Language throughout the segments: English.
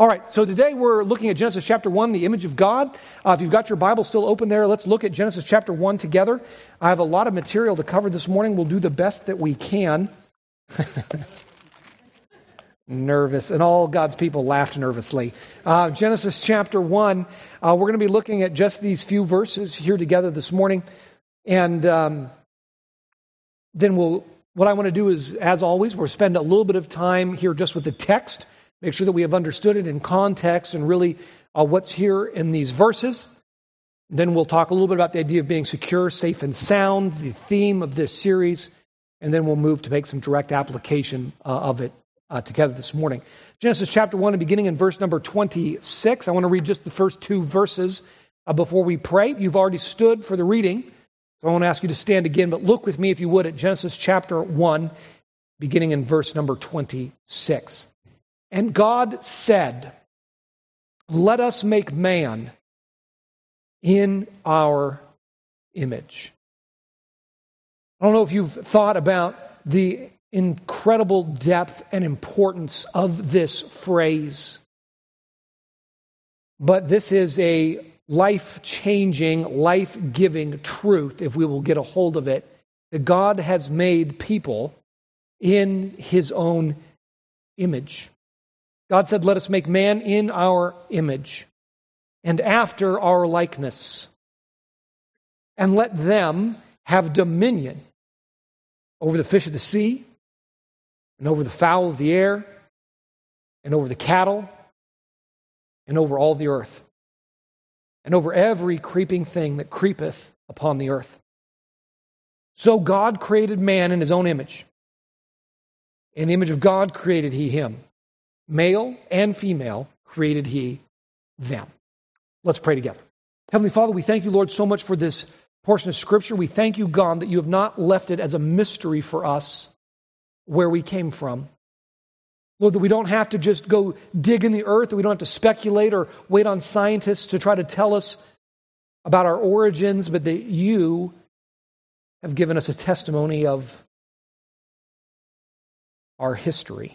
All right, so today we're looking at Genesis chapter 1, the image of God. If you've got your Bible still open there, let's look at Genesis chapter 1 together. I have a lot of material to cover this morning. We'll do the best that we can. Nervous, and all God's people laughed nervously. Genesis chapter 1, we're going to be looking at just these few verses here together this morning. And then what I want to do is, as always, we'll spend a little bit of time here just with the text. Make sure that we have understood it in context and really what's here in these verses. Then we'll talk a little bit about the idea of being secure, safe, and sound, the theme of this series. And then we'll move to make some direct application of it together this morning. Genesis chapter 1, beginning in verse number 26. I want to read just the first two verses before we pray. You've already stood for the reading, so I want to ask you to stand again. But look with me, if you would, at Genesis chapter 1, beginning in verse number 26. And God said, "Let us make man in our image." I don't know if you've thought about the incredible depth and importance of this phrase, but this is a life-changing, life-giving truth, if we will get a hold of it, that God has made people in His own image. God said, "Let us make man in our image and after our likeness, and let them have dominion over the fish of the sea, and over the fowl of the air, and over the cattle, and over all the earth, and over every creeping thing that creepeth upon the earth." So God created man in His own image. In the image of God created He him. Male and female created He them. Let's pray together. Heavenly Father, we thank You, Lord, so much for this portion of Scripture. We thank You, God, that You have not left it as a mystery for us where we came from. Lord, that we don't have to just go dig in the earth, that we don't have to speculate or wait on scientists to try to tell us about our origins, but that You have given us a testimony of our history.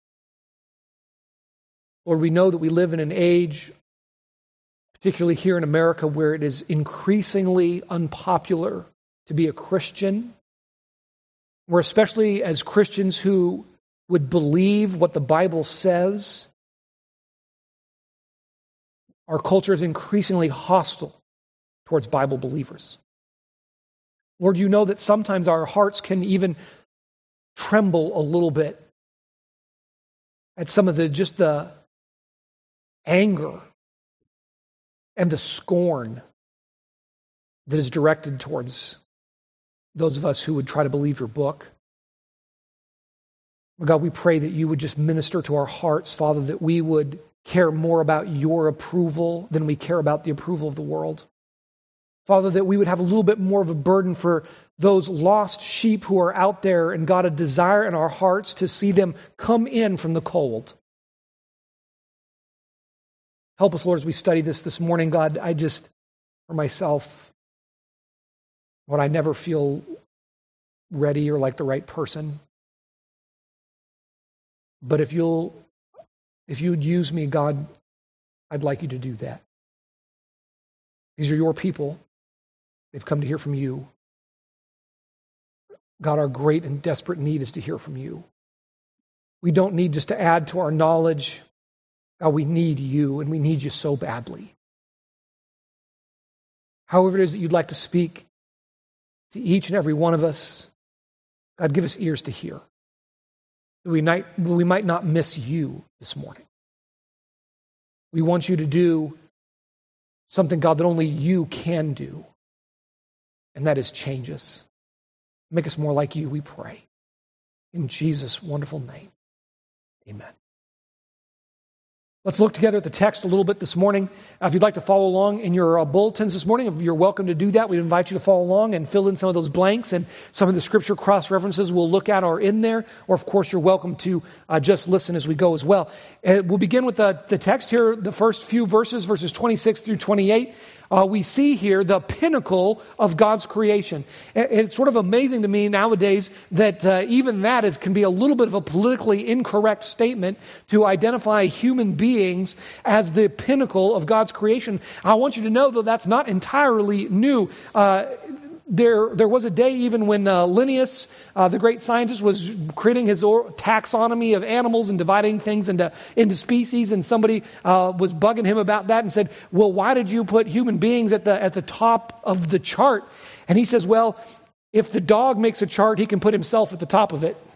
Lord, we know that we live in an age, particularly here in America, where it is increasingly unpopular to be a Christian, where especially as Christians who would believe what the Bible says, our culture is increasingly hostile towards Bible believers. Lord, You know that sometimes our hearts can even tremble a little bit at some of the anger and the scorn that is directed towards those of us who would try to believe Your book. God, we pray that You would just minister to our hearts, Father, that we would care more about Your approval than we care about the approval of the world. Father, that we would have a little bit more of a burden for those lost sheep who are out there, and God, a desire in our hearts to see them come in from the cold. Help us, Lord, as we study this morning. God, I just, for myself, Lord, I never feel ready or like the right person. But if you'd use me, God, I'd like You to do that. These are Your people. They've come to hear from You. God, our great and desperate need is to hear from You. We don't need just to add to our knowledge. God, we need You, and we need You so badly. However it is that You'd like to speak to each and every one of us, God, give us ears to hear. We might not miss You this morning. We want You to do something, God, that only You can do, and that is change us. Make us more like You, we pray. In Jesus' wonderful name, amen. Let's look together at the text a little bit this morning. If you'd like to follow along in your bulletins this morning, you're welcome to do that. We invite you to follow along and fill in some of those blanks, and some of the scripture cross-references we'll look at are in there. Or, of course, you're welcome to just listen as we go as well. We'll begin with the text here, the first few verses, verses 26 through 28. We see here the pinnacle of God's creation. It's sort of amazing to me nowadays that even that can be a little bit of a politically incorrect statement to identify human beings beings as the pinnacle of God's creation. I want you to know, though, that's not entirely new. There was a day even when Linnaeus, the great scientist, was creating his taxonomy of animals and dividing things into species, and somebody was bugging him about that and said, well, why did you put human beings at the top of the chart? And he says, well, if the dog makes a chart, he can put himself at the top of it.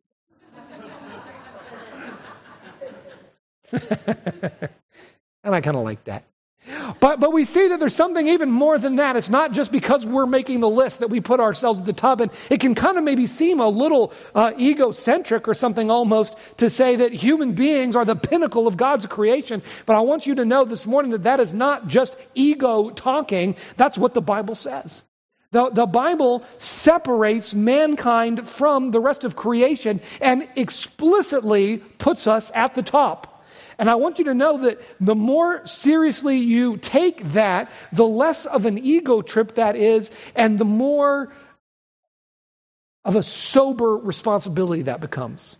And I kind of like that. But we see that there's something even more than that. It's not just because we're making the list that we put ourselves at the top. And it can kind of maybe seem a little egocentric or something almost to say that human beings are the pinnacle of God's creation. But I want you to know this morning that is not just ego talking. That's what the Bible says. The Bible separates mankind from the rest of creation and explicitly puts us at the top. And I want you to know that the more seriously you take that, the less of an ego trip that is, and the more of a sober responsibility that becomes.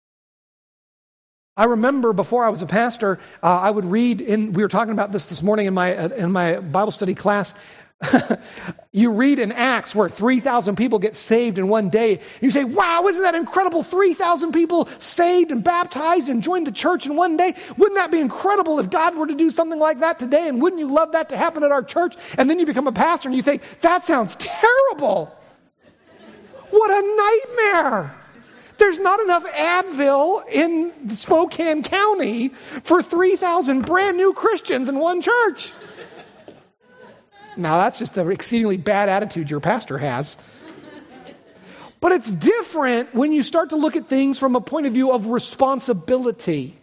I remember before I was a pastor, I would read, we were talking about this morning in my Bible study class. You read in Acts where 3,000 people get saved in one day. And you say, wow, isn't that incredible? 3,000 people saved and baptized and joined the church in one day. Wouldn't that be incredible if God were to do something like that today? And wouldn't you love that to happen at our church? And then you become a pastor and you think, that sounds terrible. What a nightmare. There's not enough Advil in Spokane County for 3,000 brand new Christians in one church. Now, that's just an exceedingly bad attitude your pastor has. But it's different when you start to look at things from a point of view of responsibility.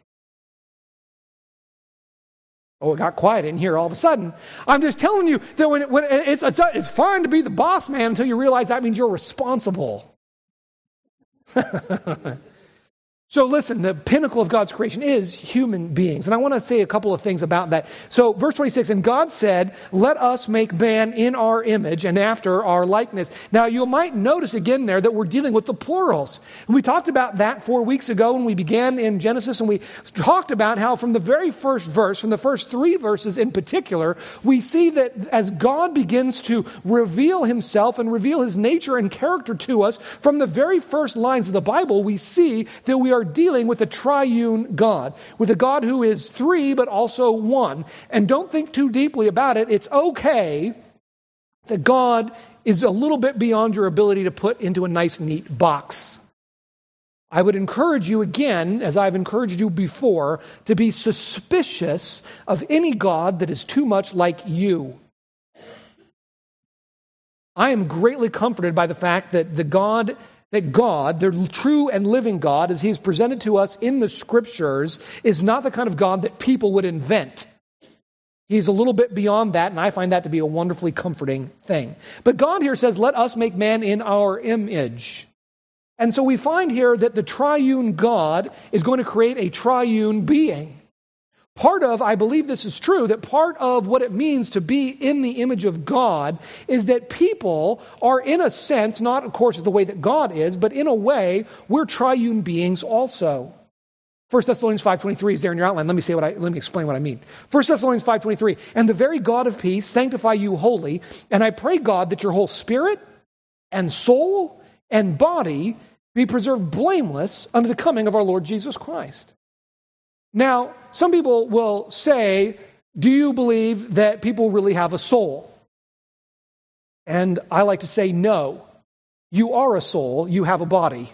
Oh, it got quiet in here all of a sudden. I'm just telling you that when it's fine to be the boss man until you realize that means you're responsible. So listen, the pinnacle of God's creation is human beings. And I want to say a couple of things about that. So verse 26, and God said, let us make man in our image and after our likeness. Now you might notice again there that we're dealing with the plurals. And we talked about that 4 weeks ago when we began in Genesis, and we talked about how from the very first verse, from the first 3 verses in particular, we see that as God begins to reveal himself and reveal his nature and character to us, from the very first lines of the Bible, we see that we are dealing with a triune God, with a God who is 3 but also 1. And don't think too deeply about it. It's okay that God is a little bit beyond your ability to put into a nice, neat box. I would encourage you again, as I've encouraged you before, to be suspicious of any God that is too much like you. I am greatly comforted by the fact that God, the true and living God, as he is presented to us in the Scriptures, is not the kind of God that people would invent. He's a little bit beyond that, and I find that to be a wonderfully comforting thing. But God here says, let us make man in our image. And so we find here that the triune God is going to create a triune being. I believe this is true, that part of what it means to be in the image of God is that people are, in a sense, not of course the way that God is, but in a way, we're triune beings also. 1 Thessalonians 5:23 is there in your outline. Let me explain what I mean. 1 Thessalonians 5:23, and the very God of peace sanctify you wholly, and I pray God that your whole spirit and soul and body be preserved blameless unto the coming of our Lord Jesus Christ. Now, some people will say, do you believe that people really have a soul? And I like to say, no. You are a soul, you have a body.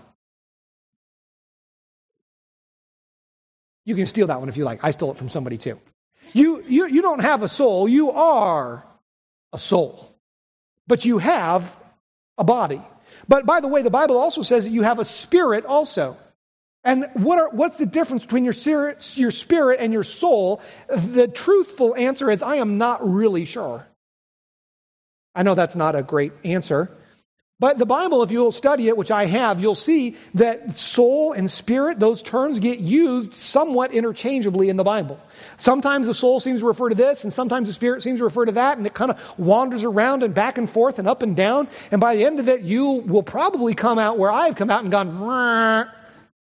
You can steal that one if you like. I stole it from somebody too. You don't have a soul, you are a soul. But you have a body. But by the way, the Bible also says that you have a spirit also. And what's the difference between your spirit and your soul? The truthful answer is, I am not really sure. I know that's not a great answer. But the Bible, if you'll study it, which I have, you'll see that soul and spirit, those terms get used somewhat interchangeably in the Bible. Sometimes the soul seems to refer to this, and sometimes the spirit seems to refer to that, and it kind of wanders around and back and forth and up and down. And by the end of it, you will probably come out where I've come out and gone,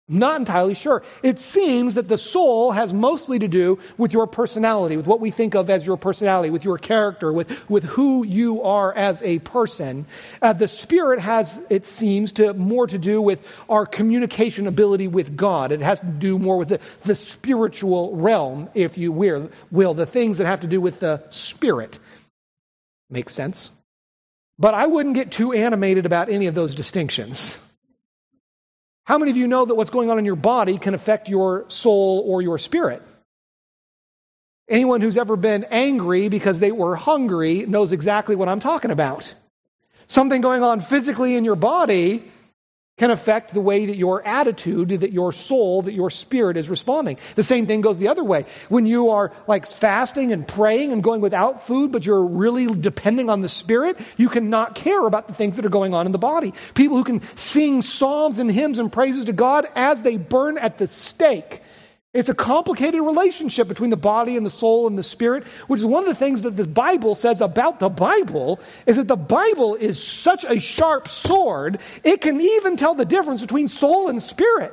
Not entirely sure. It seems that the soul has mostly to do with your personality, with what we think of as your personality, with your character, with who you are as a person. The spirit has, it seems, more to do with our communication ability with God. It has to do more with the spiritual realm, if you will, the things that have to do with the spirit. Makes sense? But I wouldn't get too animated about any of those distinctions. How many of you know that what's going on in your body can affect your soul or your spirit? Anyone who's ever been angry because they were hungry knows exactly what I'm talking about. Something going on physically in your body can affect the way that your attitude, that your soul, that your spirit is responding. The same thing goes the other way. When you are like fasting and praying and going without food, but you're really depending on the Spirit, you cannot care about the things that are going on in the body. People who can sing psalms and hymns and praises to God as they burn at the stake. It's a complicated relationship between the body and the soul and the spirit, which is one of the things that the Bible says about the Bible, is that the Bible is such a sharp sword, it can even tell the difference between soul and spirit.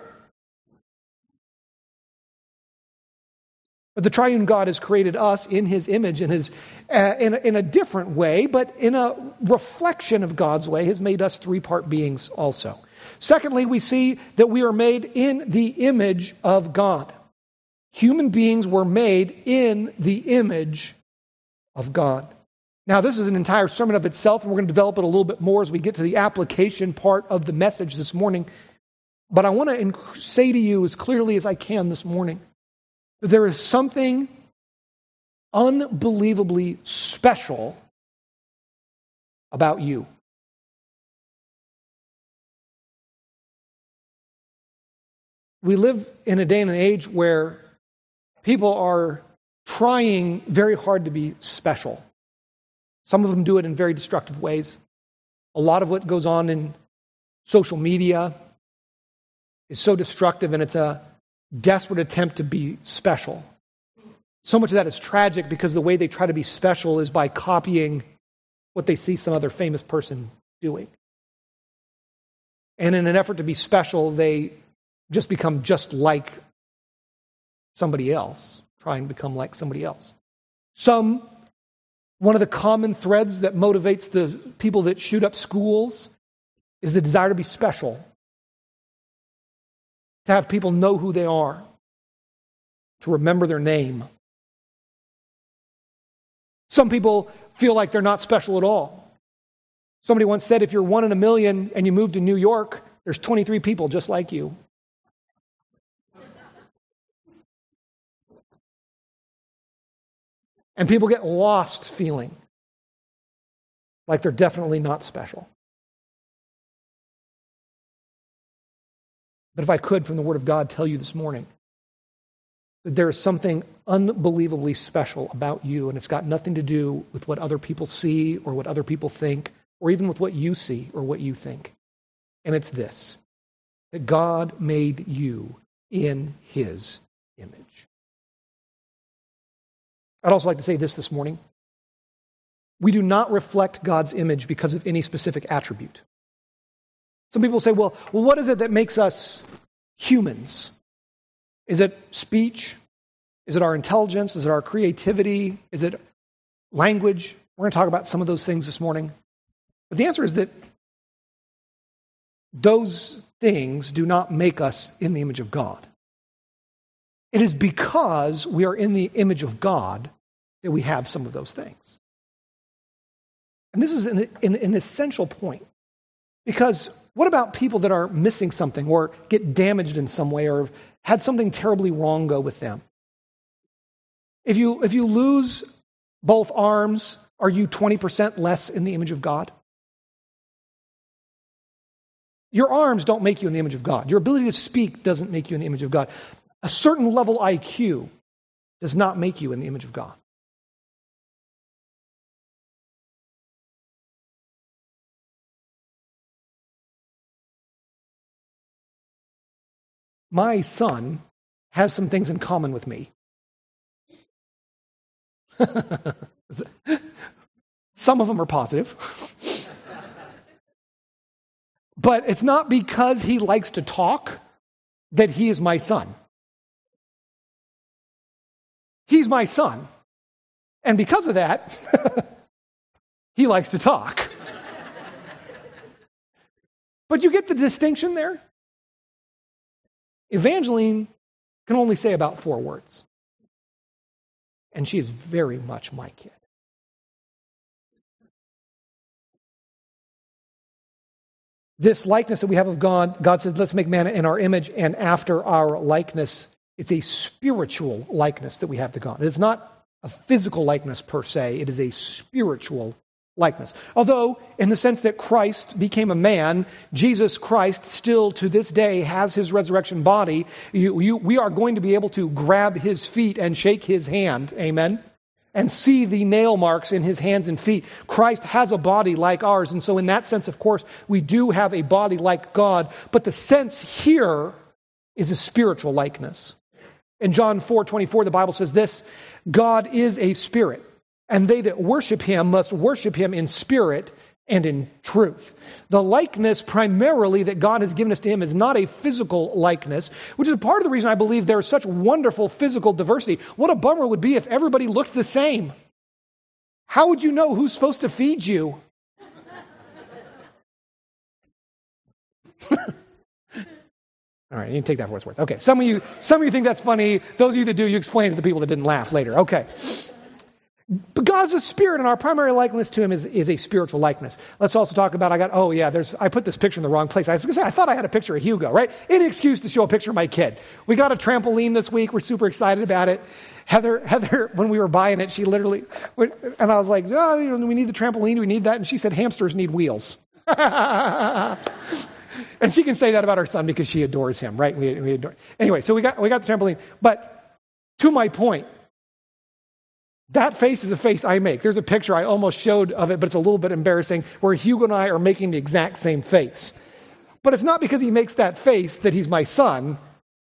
But the triune God has created us in His image and in a different way, but in a reflection of God's way, has made us three-part beings also. Secondly, we see that we are made in the image of God. Human beings were made in the image of God. Now, this is an entire sermon of itself, and we're going to develop it a little bit more as we get to the application part of the message this morning. But I want to say to you as clearly as I can this morning that there is something unbelievably special about you. We live in a day and an age where people are trying very hard to be special. Some of them do it in very destructive ways. A lot of what goes on in social media is so destructive, and it's a desperate attempt to be special. So much of that is tragic because the way they try to be special is by copying what they see some other famous person doing. And in an effort to be special, they just become just like somebody else, try and become like somebody else. One of the common threads that motivates the people that shoot up schools is the desire to be special, to have people know who they are, to remember their name. Some people feel like they're not special at all. Somebody once said, if you're 1 in a million and you move to New York, there's 23 people just like you. And people get lost feeling like they're definitely not special. But if I could, from the Word of God, tell you this morning that there is something unbelievably special about you, and it's got nothing to do with what other people see or what other people think, or even with what you see or what you think. And it's this, that God made you in His image. I'd also like to say this morning. We do not reflect God's image because of any specific attribute. Some people say, well, what is it that makes us humans? Is it speech? Is it our intelligence? Is it our creativity? Is it language? We're going to talk about some of those things this morning. But the answer is that those things do not make us in the image of God. It is because we are in the image of God that we have some of those things. And this is an essential point. Because what about people that are missing something or get damaged in some way or had something terribly wrong go with them? If you lose both arms, are you 20% less in the image of God? Your arms don't make you in the image of God. Your ability to speak doesn't make you in the image of God. A certain level IQ does not make you in the image of God. My son has some things in common with me. Some of them are positive. But it's not because he likes to talk that he is my son. He's my son. And because of that, he likes to talk. But you get the distinction there? Evangeline can only say about 4 words. And she is very much my kid. This likeness that we have of God, God said, let's make man in our image and after our likeness. It's a spiritual likeness that we have to God. It's not a physical likeness per se. It is a spiritual likeness. Although, in the sense that Christ became a man, Jesus Christ still to this day has his resurrection body. We are going to be able to grab his feet and shake his hand. Amen? And see the nail marks in his hands and feet. Christ has a body like ours. And so in that sense, of course, we do have a body like God. But the sense here is a spiritual likeness. In John 4:24, the Bible says this, God is a spirit, and they that worship him must worship him in spirit and in truth. The likeness primarily that God has given us to him is not a physical likeness, which is part of the reason I believe there is such wonderful physical diversity. What a bummer it would be if everybody looked the same. How would you know who's supposed to feed you? All right, you can take that for what it's worth. Okay, some of you think that's funny. Those of you that do, you explain to the people that didn't laugh later. Okay. But God's a spirit, and our primary likeness to him is a spiritual likeness. Let's also talk about, I put this picture in the wrong place. I was going to say, I thought I had a picture of Hugo, right? Any excuse to show a picture of my kid. We got a trampoline this week. We're super excited about it. Heather, when we were buying it, she literally, and I was like, we need the trampoline. Do we need that? And she said, hamsters need wheels. And she can say that about our son because she adores him, right? We adore. Anyway, so we got the trampoline. But to my point, that face is a face I make. There's a picture I almost showed of it, but it's a little bit embarrassing, where Hugo and I are making the exact same face. But it's not because he makes that face that he's my son.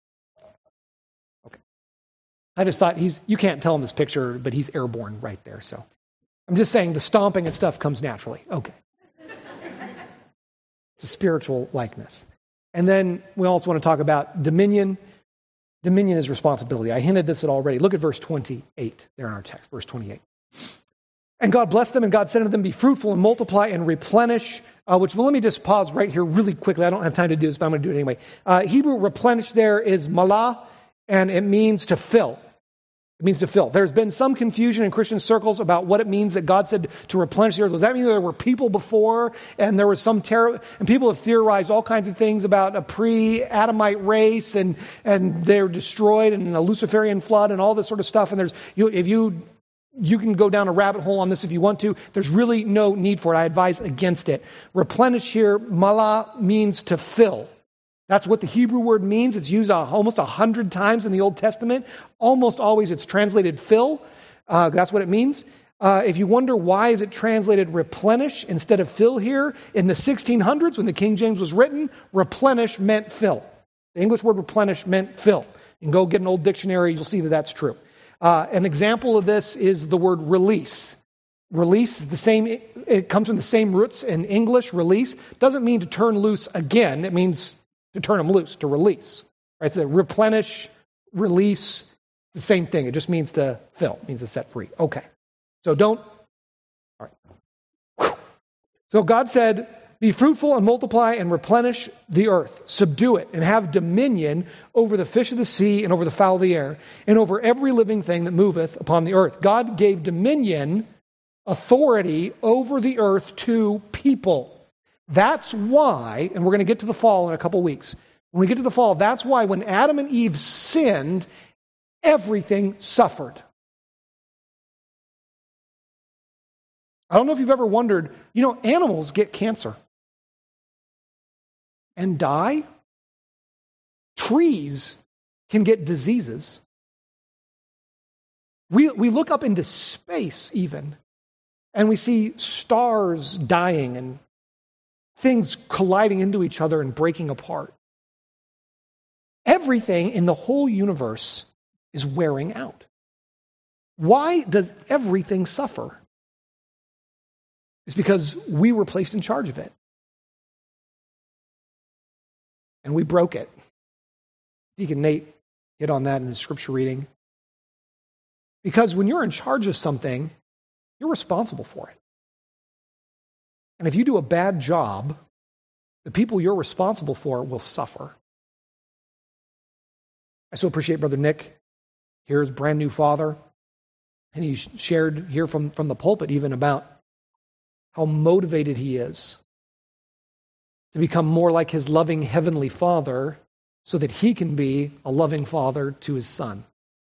Okay. I just thought you can't tell in this picture, but he's airborne right there. So I'm just saying the stomping and stuff comes naturally. Okay. It's a spiritual likeness. And then we also want to talk about dominion. Dominion is responsibility. I hinted this at already. Look at verse 28 there in our text, verse 28. And God blessed them, and God said unto them, be fruitful and multiply and replenish, let me just pause right here really quickly. I don't have time to do this, but I'm going to do it anyway. Hebrew replenish there is malah, and it means to fill. It means to fill. There's been some confusion in Christian circles about what it means that God said to replenish the earth. Does that mean there were people before and there was some terror? And people have theorized all kinds of things about a pre-Adamite race and they're destroyed and a Luciferian flood and all this sort of stuff. And you can go down a rabbit hole on this if you want to. There's really no need for it. I advise against it. Replenish here, malah, means to fill. That's what the Hebrew word means. It's used almost 100 times in the Old Testament. Almost always it's translated fill. That's what it means. If you wonder why is it translated replenish instead of fill here, in the 1600s when the King James was written, replenish meant fill. The English word replenish meant fill. You can go get an old dictionary, you'll see that that's true. An example of this is the word release. Release is the same, it comes from the same roots in English. Release doesn't mean to turn loose again. It means to turn them loose, to release. Right? So replenish, release, the same thing. It just means to fill, it means to set free. Okay. So all right. So God said, be fruitful and multiply and replenish the earth. Subdue it and have dominion over the fish of the sea and over the fowl of the air and over every living thing that moveth upon the earth. God gave dominion, authority over the earth to people. That's why, and we're going to get to the fall in a couple weeks. When we get to the fall, that's why when Adam and Eve sinned, everything suffered. I don't know if you've ever wondered, animals get cancer and die. Trees can get diseases. We look up into space even, and we see stars dying and things colliding into each other and breaking apart. Everything in the whole universe is wearing out. Why does everything suffer? It's because we were placed in charge of it. And we broke it. Deacon Nate hit on that in his scripture reading. Because when you're in charge of something, you're responsible for it. And if you do a bad job, the people you're responsible for will suffer. I so appreciate Brother Nick, here his brand new father, and he shared here from the pulpit even about how motivated he is to become more like his loving heavenly Father so that he can be a loving father to his son.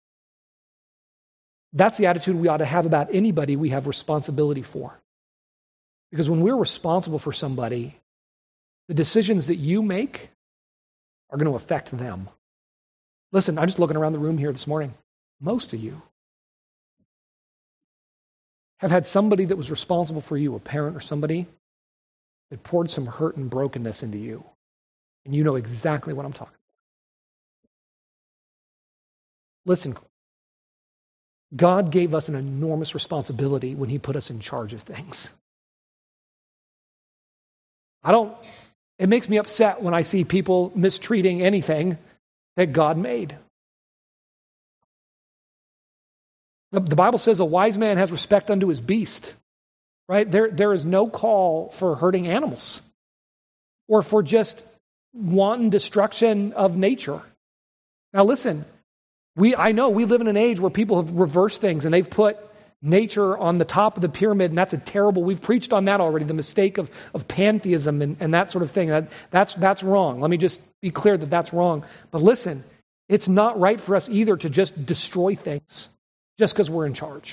That's the attitude we ought to have about anybody we have responsibility for. Because when we're responsible for somebody, the decisions that you make are going to affect them. Listen, I'm just looking around the room here this morning. Most of you have had somebody that was responsible for you, a parent or somebody, that poured some hurt and brokenness into you. And you know exactly what I'm talking about. Listen, God gave us an enormous responsibility when he put us in charge of things. It makes me upset when I see people mistreating anything that God made. The Bible says a wise man has respect unto his beast, right? There is no call for hurting animals or for just wanton destruction of nature. Now listen, I know we live in an age where people have reversed things and they've put nature on the top of the pyramid, and we've preached on that already, the mistake of pantheism and that sort of thing. That's wrong. Let me just be clear that that's wrong. But listen, it's not right for us either to just destroy things just because we're in charge.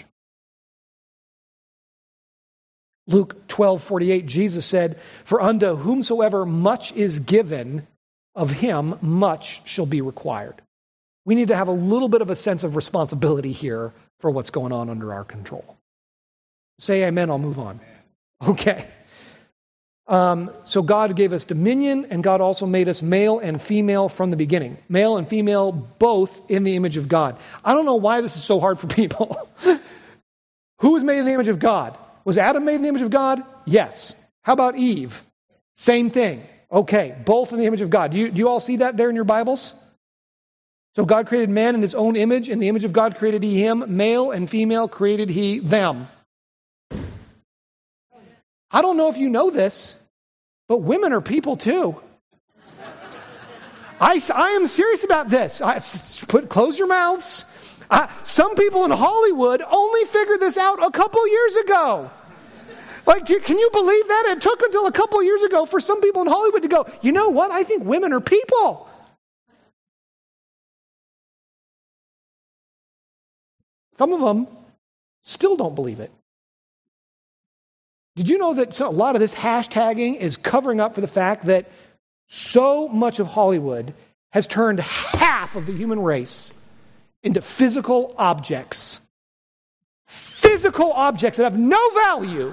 Luke 12:48, Jesus said, "For unto whomsoever much is given, of him much shall be required." We need to have a little bit of a sense of responsibility here for what's going on under our control. Say amen, I'll move on. Okay. So God gave us dominion, and God also made us male and female from the beginning. Male and female, both in the image of God. I don't know why this is so hard for people. Who was made in the image of God? Was Adam made in the image of God? Yes. How about Eve? Same thing. Okay, both in the image of God. Do you all see that there in your Bibles? So God created man in his own image. In the image of God created he him. Male and female created he them. I don't know if you know this, but women are people too. I am serious about this. Close your mouths. Some people in Hollywood only figured this out a couple years ago. Like, can you believe that? It took until a couple years ago for some people in Hollywood to go, you know what? I think women are people. Some of them still don't believe it. Did you know that a lot of this hashtagging is covering up for the fact that so much of Hollywood has turned half of the human race into physical objects? Physical objects that have no value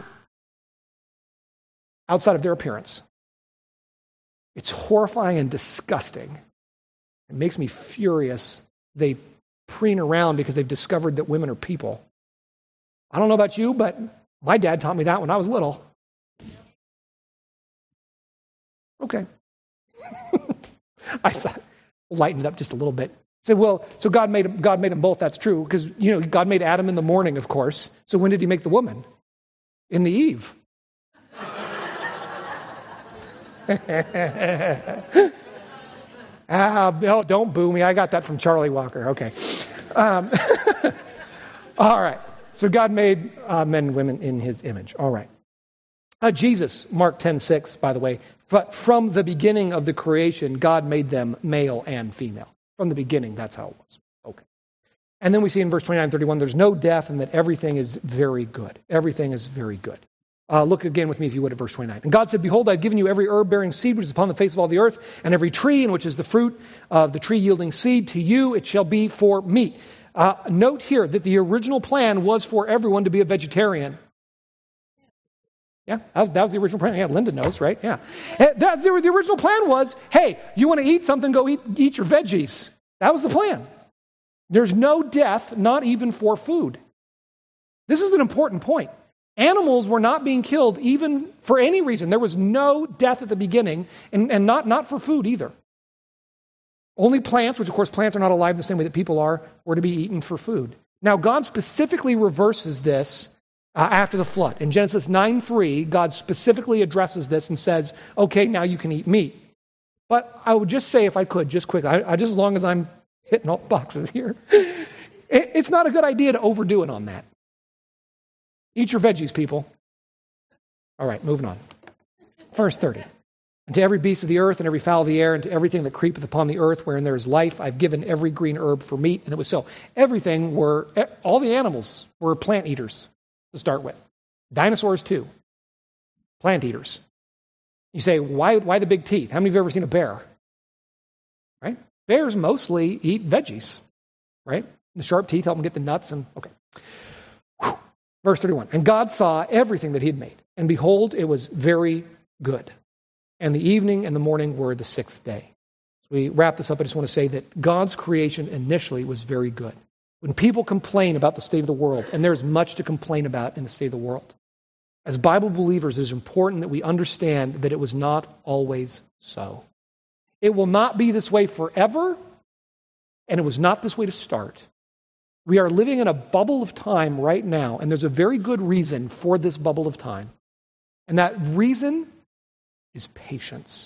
outside of their appearance. It's horrifying and disgusting. It makes me furious. They preen around because they've discovered that women are people. I don't know about you, but my dad taught me that when I was little. Okay. I thought, lighten it up just a little bit. Say, well, so God made them both. That's true, because God made Adam in the morning, of course. So when did he make the woman? In the eve. No, don't boo me. I got that from Charlie Walker. Okay. All right. So God made men and women in his image. All right. Jesus, Mark 10:6, by the way, from the beginning of the creation, God made them male and female. From the beginning, that's how it was. Okay. And then we see in verse 29-31, there's no death and that everything is very good. Everything is very good. Look again with me, if you would, at verse 29. And God said, "Behold, I've given you every herb-bearing seed which is upon the face of all the earth, and every tree in which is the fruit of the tree yielding seed. To you it shall be for meat." Note here that the original plan was for everyone to be a vegetarian. Yeah, that was the original plan. Yeah, Linda knows, right? Yeah. The original plan was, hey, you want to eat something, go eat your veggies. That was the plan. There's no death, not even for food. This is an important point. Animals were not being killed even for any reason. There was no death at the beginning, and not for food either. Only plants, which of course plants are not alive the same way that people are, were to be eaten for food. Now God specifically reverses this after the flood. In Genesis 9:3, God specifically addresses this and says, okay, now you can eat meat. But I would just say, if I could, just quickly, just as long as I'm hitting all the boxes here, it's not a good idea to overdo it on that. Eat your veggies, people. All right, moving on. Verse 30. And to every beast of the earth and every fowl of the air and to everything that creepeth upon the earth wherein there is life, I've given every green herb for meat. And it was so. All the animals were plant eaters to start with. Dinosaurs too. Plant eaters. You say, why the big teeth? How many of you have ever seen a bear? Right? Bears mostly eat veggies. Right? The sharp teeth help them get the nuts and, okay. Whew. Verse 31. And God saw everything that he had made. And behold, it was very good. And the evening and the morning were the sixth day. As we wrap this up, I just want to say that God's creation initially was very good. When people complain about the state of the world, and there's much to complain about in the state of the world, as Bible believers, it is important that we understand that it was not always so. It will not be this way forever, and it was not this way to start. We are living in a bubble of time right now, and there's a very good reason for this bubble of time. And that reason is patience.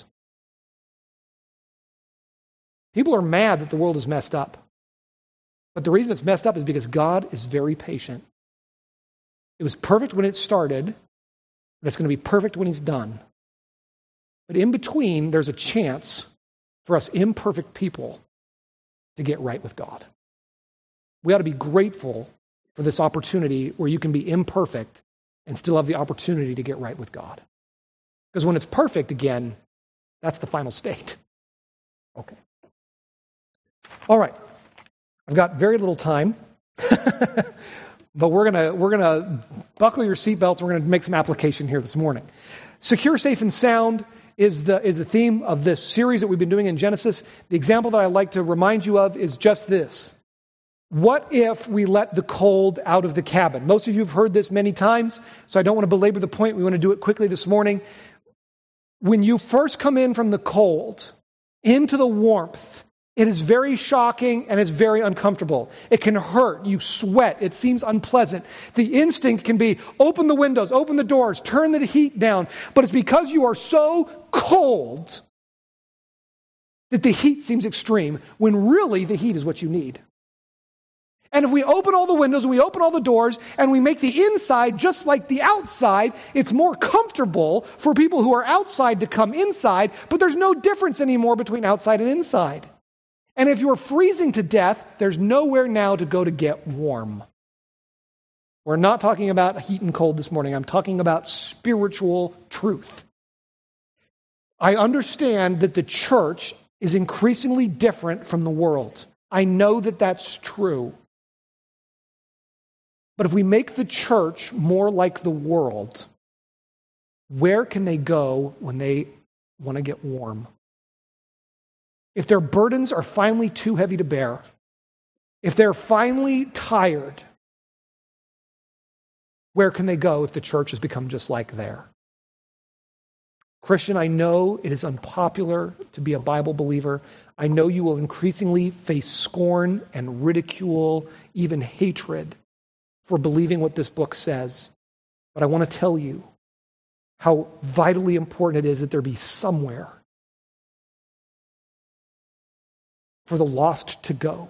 People are mad that the world is messed up. But the reason it's messed up is because God is very patient. It was perfect when it started, and it's going to be perfect when he's done. But in between, there's a chance for us imperfect people to get right with God. We ought to be grateful for this opportunity where you can be imperfect and still have the opportunity to get right with God. Because when it's perfect again, that's the final state. Okay. All right. I've got very little time. But we're gonna buckle your seatbelts. We're gonna make some application here this morning. Secure, safe, and sound is the theme of this series that we've been doing in Genesis. The example that I like to remind you of is just this. What if we let the cold out of the cabin? Most of you have heard this many times, so I don't want to belabor the point. We want to do it quickly this morning. When you first come in from the cold into the warmth, it is very shocking and it's very uncomfortable. It can hurt. You sweat. It seems unpleasant. The instinct can be open the windows, open the doors, turn the heat down. But it's because you are so cold that the heat seems extreme when really the heat is what you need. And if we open all the windows, and we open all the doors, and we make the inside just like the outside, it's more comfortable for people who are outside to come inside, but there's no difference anymore between outside and inside. And if you're freezing to death, there's nowhere now to go to get warm. We're not talking about heat and cold this morning. I'm talking about spiritual truth. I understand that the church is increasingly different from the world. I know that that's true. But if we make the church more like the world, where can they go when they want to get warm? If their burdens are finally too heavy to bear, if they're finally tired, where can they go if the church has become just like there? Christian, I know it is unpopular to be a Bible believer. I know you will increasingly face scorn and ridicule, even hatred, for believing what this book says. But I want to tell you how vitally important it is that there be somewhere for the lost to go.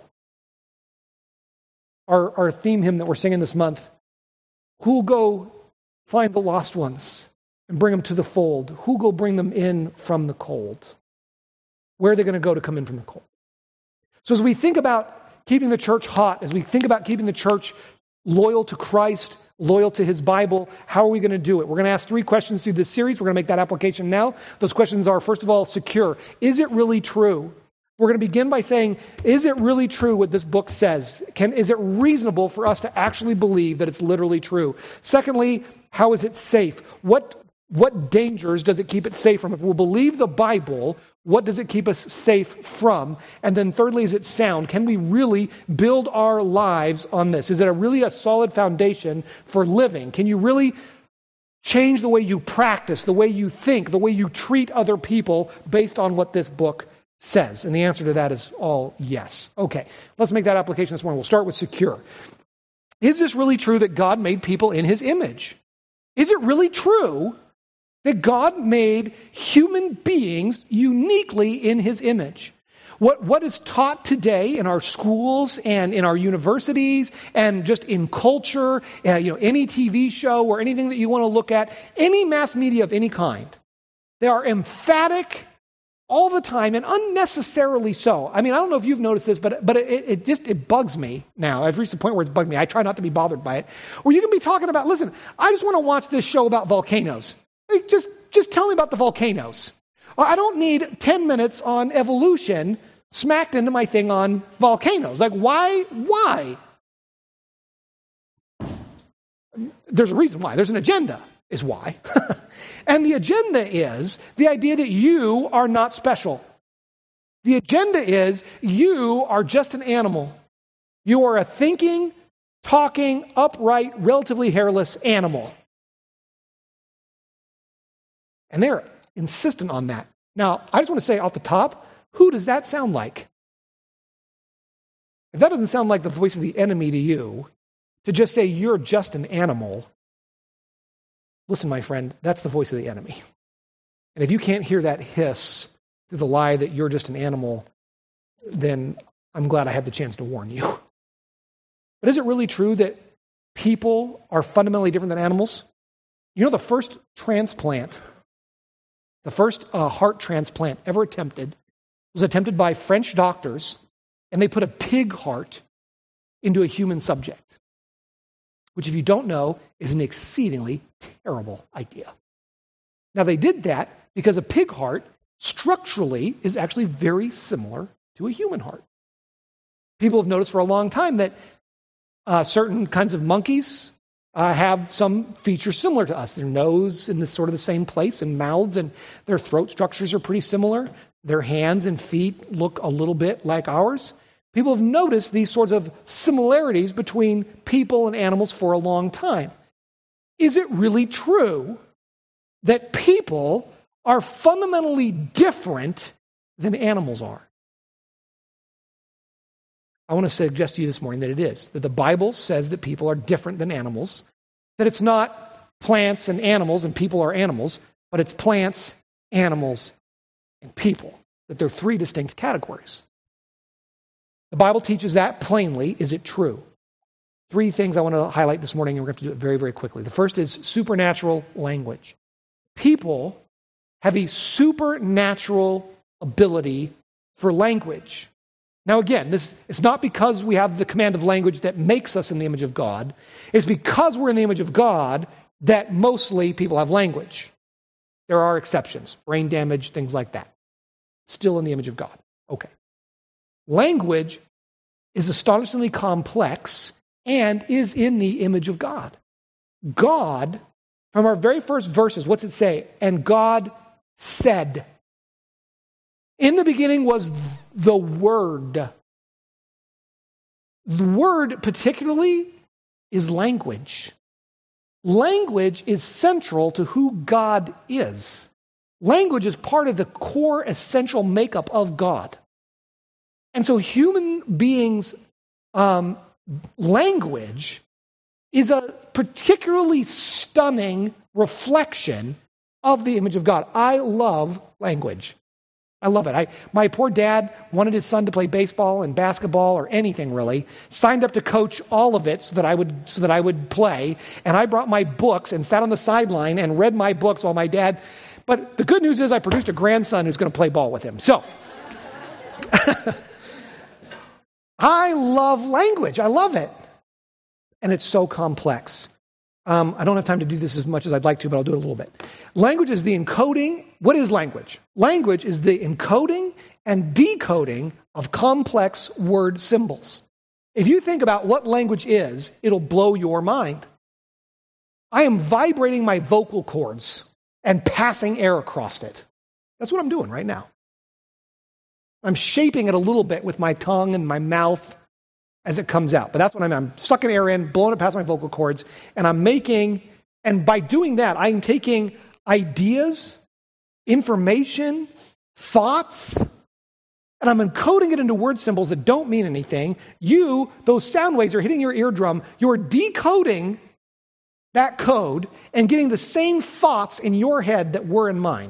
Our theme hymn that we're singing this month, who'll go find the lost ones and bring them to the fold? Who'll go bring them in from the cold? Where are they going to go to come in from the cold? So as we think about keeping the church hot, as we think about keeping the church loyal to Christ, loyal to his Bible, how are we going to do it? We're going to ask 3 questions through this series. We're going to make that application now. Those questions are, first of all, secure. Is it really true? We're going to begin by saying, is it really true what this book says? Is it reasonable for us to actually believe that it's literally true? Secondly, how is it safe? What dangers does it keep it safe from? If we'll believe the Bible, what does it keep us safe from? And then thirdly, is it sound? Can we really build our lives on this? Is it really a solid foundation for living? Can you really change the way you practice, the way you think, the way you treat other people based on what this book says? And the answer to that is all yes. Okay, let's make that application this morning. We'll start with secure. Is this really true that God made people in his image? Is it really true that God made human beings uniquely in his image? What is taught today in our schools and in our universities and just in culture, any TV show or anything that you want to look at, any mass media of any kind, they are emphatic all the time and unnecessarily so. I mean, I don't know if you've noticed this, but it bugs me now. I've reached the point where it's bugged me. I try not to be bothered by it. Or you can be talking about, listen, I just want to watch this show about volcanoes. Like, just tell me about the volcanoes. I don't need 10 minutes on evolution smacked into my thing on volcanoes. Like, why? There's a reason why. There's an agenda, is why. And the agenda is the idea that you are not special. The agenda is you are just an animal. You are a thinking, talking, upright, relatively hairless animal. And they're insistent on that. Now, I just want to say off the top, who does that sound like? If that doesn't sound like the voice of the enemy to you, to just say you're just an animal, listen, my friend, that's the voice of the enemy. And if you can't hear that hiss through the lie that you're just an animal, then I'm glad I had the chance to warn you. But is it really true that people are fundamentally different than animals? You know, the first transplant, the first heart transplant ever attempted was attempted by French doctors, and they put a pig heart into a human subject, which, if you don't know, is an exceedingly terrible idea. Now, they did that because a pig heart structurally is actually very similar to a human heart. People have noticed for a long time that certain kinds of monkeys have some features similar to us. Their nose in sort of the same place, and mouths, and their throat structures are pretty similar. Their hands and feet look a little bit like ours. People have noticed these sorts of similarities between people and animals for a long time. Is it really true that people are fundamentally different than animals are? I want to suggest to you this morning that it is. That the Bible says that people are different than animals. That it's not plants and animals and people are animals, but it's plants, animals, and people. That they're three distinct categories. The Bible teaches that plainly. Is it true? Three things I want to highlight this morning, and we're going to have to do it very, very quickly. The first is supernatural language. People have a supernatural ability for language. Now again, it's not because we have the command of language that makes us in the image of God. It's because we're in the image of God that mostly people have language. There are exceptions, brain damage, things like that. Still in the image of God. Okay. Language is astonishingly complex and is in the image of God. God, from our very first verses, what's it say? And God said. In the beginning was the Word. The Word, particularly, is language. Language is central to who God is. Language is part of the core essential makeup of God. And so human beings' language is a particularly stunning reflection of the image of God. I love language. I love it. My poor dad wanted his son to play baseball and basketball or anything really. Signed up to coach all of it so that I would play. And I brought my books and sat on the sideline and read my books while my dad. But the good news is I produced a grandson who's going to play ball with him. So I love language. I love it. And it's so complex. I don't have time to do this as much as I'd like to, but I'll do it a little bit. Language is the encoding. What is language? Language is the encoding and decoding of complex word symbols. If you think about what language is, it'll blow your mind. I am vibrating my vocal cords and passing air across it. That's what I'm doing right now. I'm shaping it a little bit with my tongue and my mouth as it comes out. But that's what I'm sucking air in, blowing it past my vocal cords, and I'm making, and by doing that, I'm taking ideas, information, thoughts, and I'm encoding it into word symbols that don't mean anything, those sound waves are hitting your eardrum, you're decoding that code and getting the same thoughts in your head that were in mine.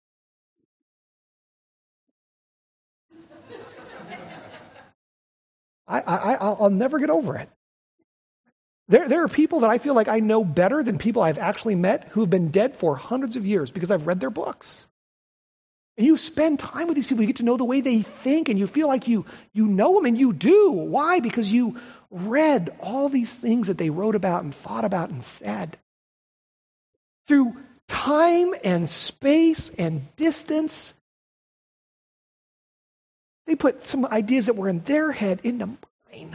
I'll never get over it. There are people that I feel like I know better than people I've actually met who have been dead for hundreds of years because I've read their books. And you spend time with these people, you get to know the way they think, and you feel like you know them, and you do. Why? Because you read all these things that they wrote about and thought about and said. Through time and space and distance, they put some ideas that were in their head into mine.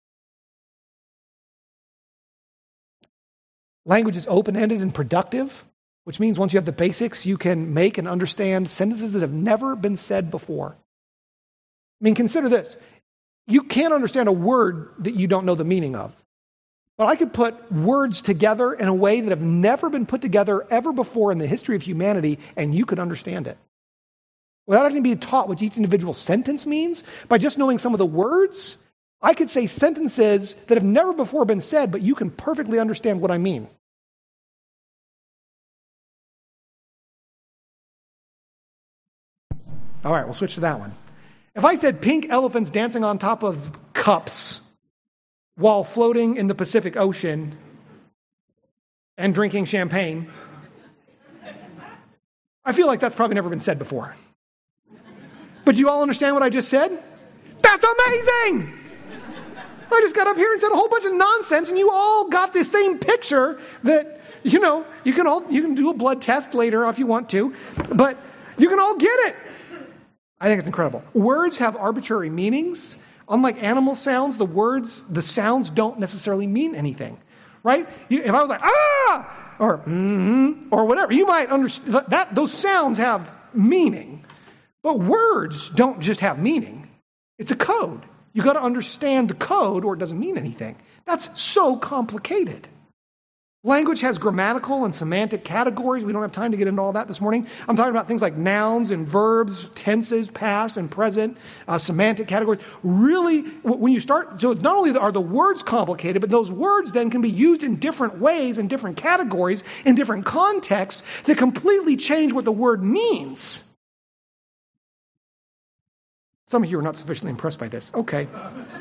Language is open-ended and productive, which means once you have the basics, you can make and understand sentences that have never been said before. I mean, consider this. You can't understand a word that you don't know the meaning of. But I could put words together in a way that have never been put together ever before in the history of humanity, and you could understand it. Without having to be taught what each individual sentence means, by just knowing some of the words, I could say sentences that have never before been said, but you can perfectly understand what I mean. All right, we'll switch to that one. If I said pink elephants dancing on top of cups while floating in the Pacific Ocean and drinking champagne, I feel like that's probably never been said before. But do you all understand what I just said? That's amazing! I just got up here and said a whole bunch of nonsense, and you all got the same picture that, you can do a blood test later if you want to, but you can all get it. I think it's incredible. Words have arbitrary meanings. Unlike animal sounds, the sounds don't necessarily mean anything, right? If I was like, ah, or or whatever, you might understand that those sounds have meaning. But words don't just have meaning. It's a code. You got to understand the code or it doesn't mean anything. That's so complicated. Language has grammatical and semantic categories. We don't have time to get into all that this morning. I'm talking about things like nouns and verbs, tenses, past and present, semantic categories. Really, when you start, so not only are the words complicated, but those words then can be used in different ways, in different categories, in different contexts that completely change what the word means. Some of you are not sufficiently impressed by this. Okay.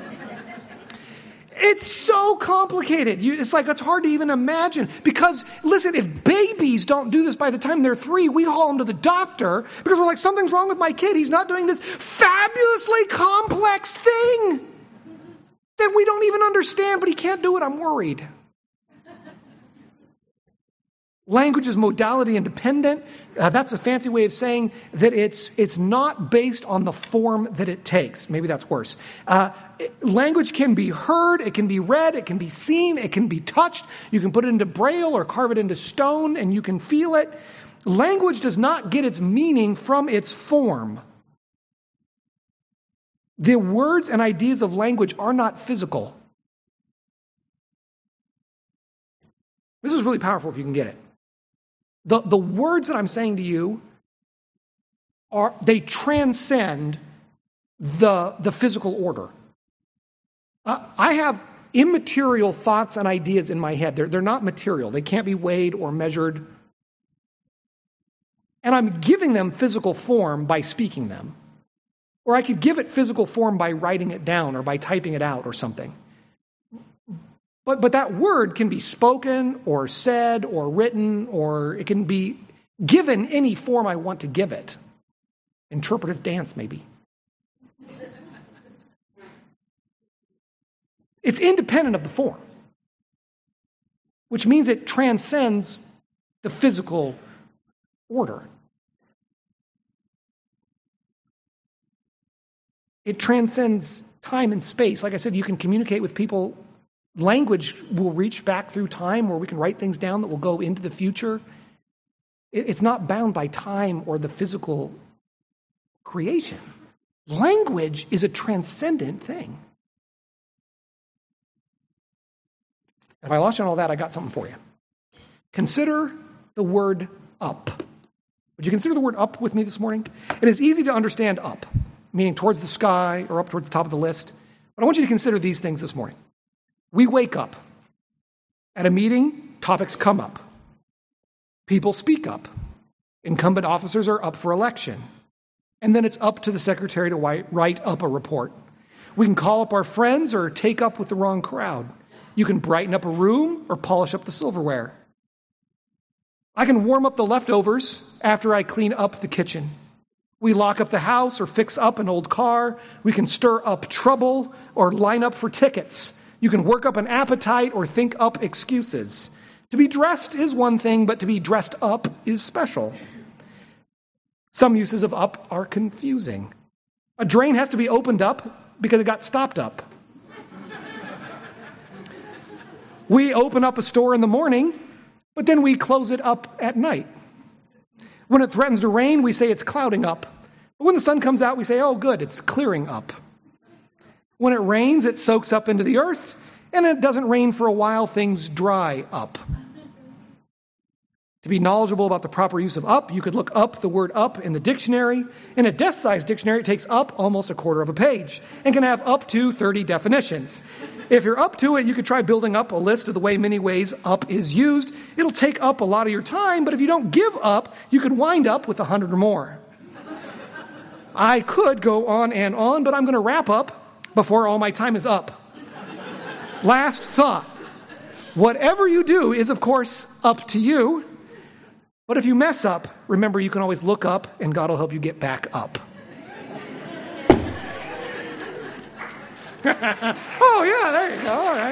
It's so complicated. It's hard to even imagine. Because, listen, if babies don't do this by the time they're 3, we haul them to the doctor because we're like, something's wrong with my kid. He's not doing this fabulously complex thing that we don't even understand, but he can't do it. I'm worried. Language is modality independent. That's a fancy way of saying that it's not based on the form that it takes. Maybe that's worse. Language can be heard, it can be read, it can be seen, it can be touched. You can put it into braille or carve it into stone and you can feel it. Language does not get its meaning from its form. The words and ideas of language are not physical. This is really powerful if you can get it. The words that I'm saying to you they transcend the physical order. I have immaterial thoughts and ideas in my head. They're not material. They can't be weighed or measured. And I'm giving them physical form by speaking them. Or I could give it physical form by writing it down or by typing it out or something. But that word can be spoken or said or written, or it can be given any form I want to give it. Interpretive dance, maybe. It's independent of the form, which means it transcends the physical order. It transcends time and space. Like I said, you can communicate with people. Language will reach back through time where we can write things down that will go into the future. It's not bound by time or the physical creation. Language is a transcendent thing. If I lost you on all that, I got something for you. Consider the word up. Would you consider the word up with me this morning? It is easy to understand up. meaning towards the sky or up towards the top of the list. But I want you to consider these things this morning. We wake up. At a meeting, topics come up. People speak up. Incumbent officers are up for election. And then it's up to the secretary to write up a report. We can call up our friends or take up with the wrong crowd. You can brighten up a room or polish up the silverware. I can warm up the leftovers after I clean up the kitchen. We lock up the house or fix up an old car. We can stir up trouble or line up for tickets. You can work up an appetite or think up excuses. To be dressed is one thing, but to be dressed up is special. Some uses of up are confusing. A drain has to be opened up because it got stopped up. We open up a store in the morning, but then we close it up at night. When it threatens to rain, we say it's clouding up. But when the sun comes out, we say, oh, good, it's clearing up. When it rains, it soaks up into the earth, and it doesn't rain for a while, things dry up. To be knowledgeable about the proper use of up, you could look up the word up in the dictionary. In a desk-sized dictionary, it takes up almost a quarter of a page and can have up to 30 definitions. If you're up to it, you could try building up a list of the many ways up is used. It'll take up a lot of your time, but if you don't give up, you could wind up with 100 or more. I could go on, but I'm going to wrap up before all my time is up. Last thought. Whatever you do is, of course, up to you. But if you mess up, remember you can always look up and God will help you get back up. Oh, yeah, there you go. All right.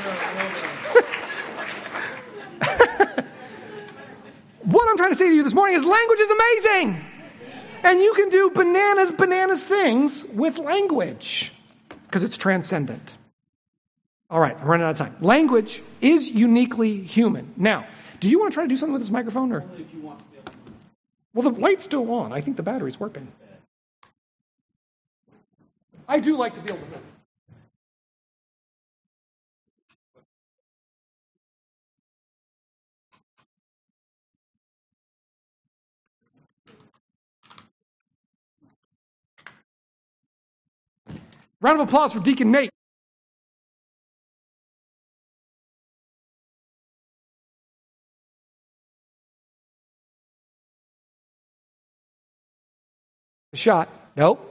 What I'm trying to say to you this morning is language is amazing. And you can do bananas things with language because it's transcendent. All right, I'm running out of time. Language is uniquely human. Now, do you want to try to do something with this microphone? Or? If you want to be able to. Well, the light's still on. I think the battery's working. I do like to be able to. Round of applause for Deacon Nate. Shot. Nope.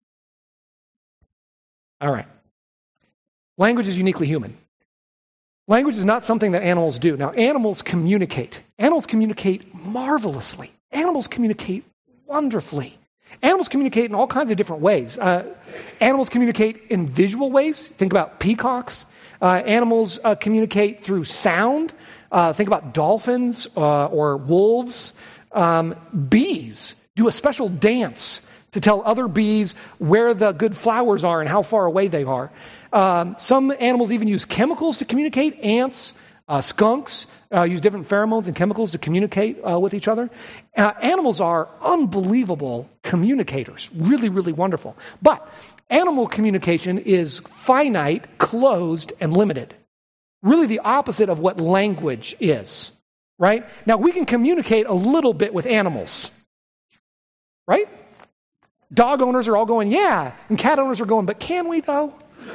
All right. Language is uniquely human. Language is not something that animals do. Now, animals communicate. Animals communicate marvelously. Animals communicate wonderfully. Animals communicate in all kinds of different ways. Animals communicate in visual ways. Think about peacocks. Animals communicate through sound. Think about dolphins or wolves. Bees do a special dance to tell other bees where the good flowers are and how far away they are. Some animals even use chemicals to communicate. Ants, skunks use different pheromones and chemicals to communicate with each other. Animals are unbelievable communicators, really, really wonderful. But animal communication is finite, closed, and limited. Really the opposite of what language is, right? Now, we can communicate a little bit with animals, right? Dog owners are all going, yeah, and cat owners are going, but can we though?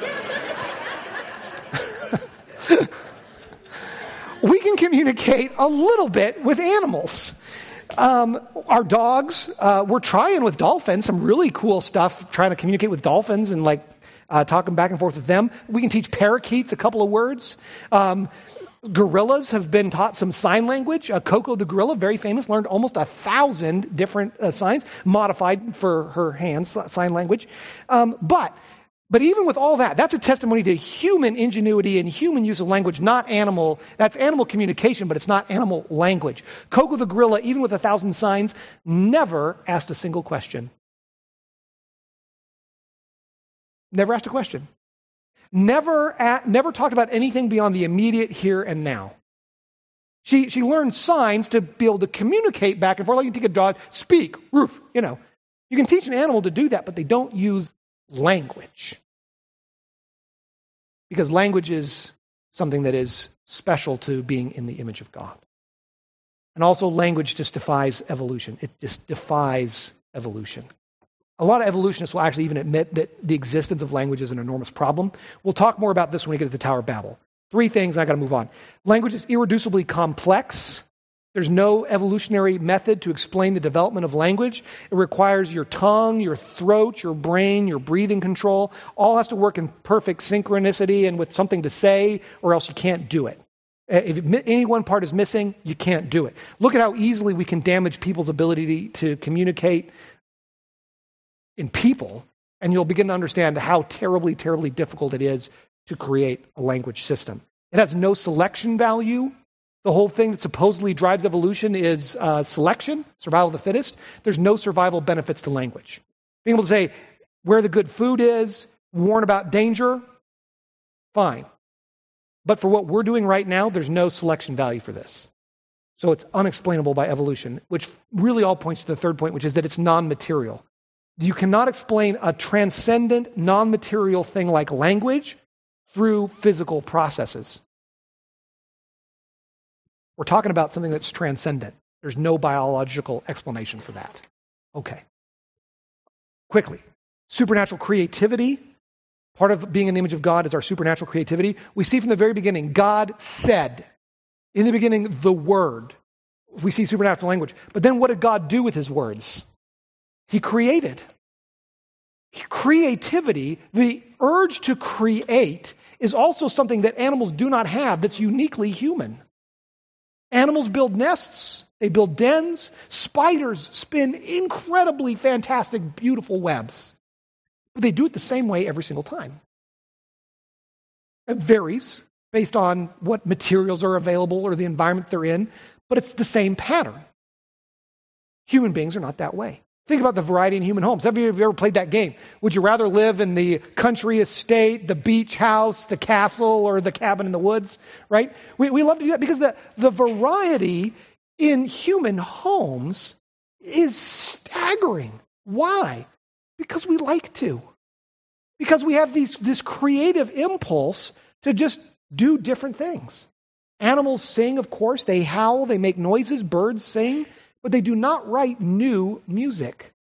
We can communicate a little bit with animals. Our dogs, we're trying with dolphins, some really cool stuff, trying to communicate with dolphins and talking back and forth with them. We can teach parakeets a couple of words. Gorillas have been taught some sign language. Coco the gorilla, very famous, learned almost 1,000 different signs, modified for her hands, sign language. But even with all that, that's a testimony to human ingenuity and human use of language, not animal. That's animal communication, but it's not animal language. Coco the gorilla, even with 1,000 signs, never asked a single question. Never asked a question. Never talked about anything beyond the immediate here and now. She learned signs to be able to communicate back and forth. Like you take a dog, speak, roof, You can teach an animal to do that, but they don't use language. Because language is something that is special to being in the image of God. And also language just defies evolution. It just defies evolution. A lot of evolutionists will actually even admit that the existence of language is an enormous problem. We'll talk more about this when we get to the Tower of Babel. 3 things, and I got to move on. Language is irreducibly complex. There's no evolutionary method to explain the development of language. It requires your tongue, your throat, your brain, your breathing control. All has to work in perfect synchronicity and with something to say, or else you can't do it. If any one part is missing, you can't do it. Look at how easily we can damage people's ability to communicate in people, and you'll begin to understand how terribly, terribly difficult it is to create a language system. It has no selection value. The whole thing that supposedly drives evolution is selection, survival of the fittest. There's no survival benefits to language. Being able to say where the good food is, warn about danger, fine. But for what we're doing right now, there's no selection value for this. So it's unexplainable by evolution, which really all points to the third point, which is that it's non-material. You cannot explain a transcendent, non-material thing like language through physical processes. We're talking about something that's transcendent. There's no biological explanation for that. Okay. Quickly. Supernatural creativity. Part of being in the image of God is our supernatural creativity. We see from the very beginning, God said, in the beginning, the Word. We see supernatural language. But then what did God do with his words? He created. Creativity, the urge to create, is also something that animals do not have that's uniquely human. Animals build nests, they build dens. Spiders spin incredibly fantastic, beautiful webs. But they do it the same way every single time. It varies based on what materials are available or the environment they're in, but it's the same pattern. Human beings are not that way. Think about the variety in human homes. Have you ever played that game? Would you rather live in the country estate, the beach house, the castle, or the cabin in the woods? Right? We love to do that because the variety in human homes is staggering. Why? Because we like to. Because we have this creative impulse to just do different things. Animals sing, of course. They howl, they make noises. Birds sing. But they do not write new music.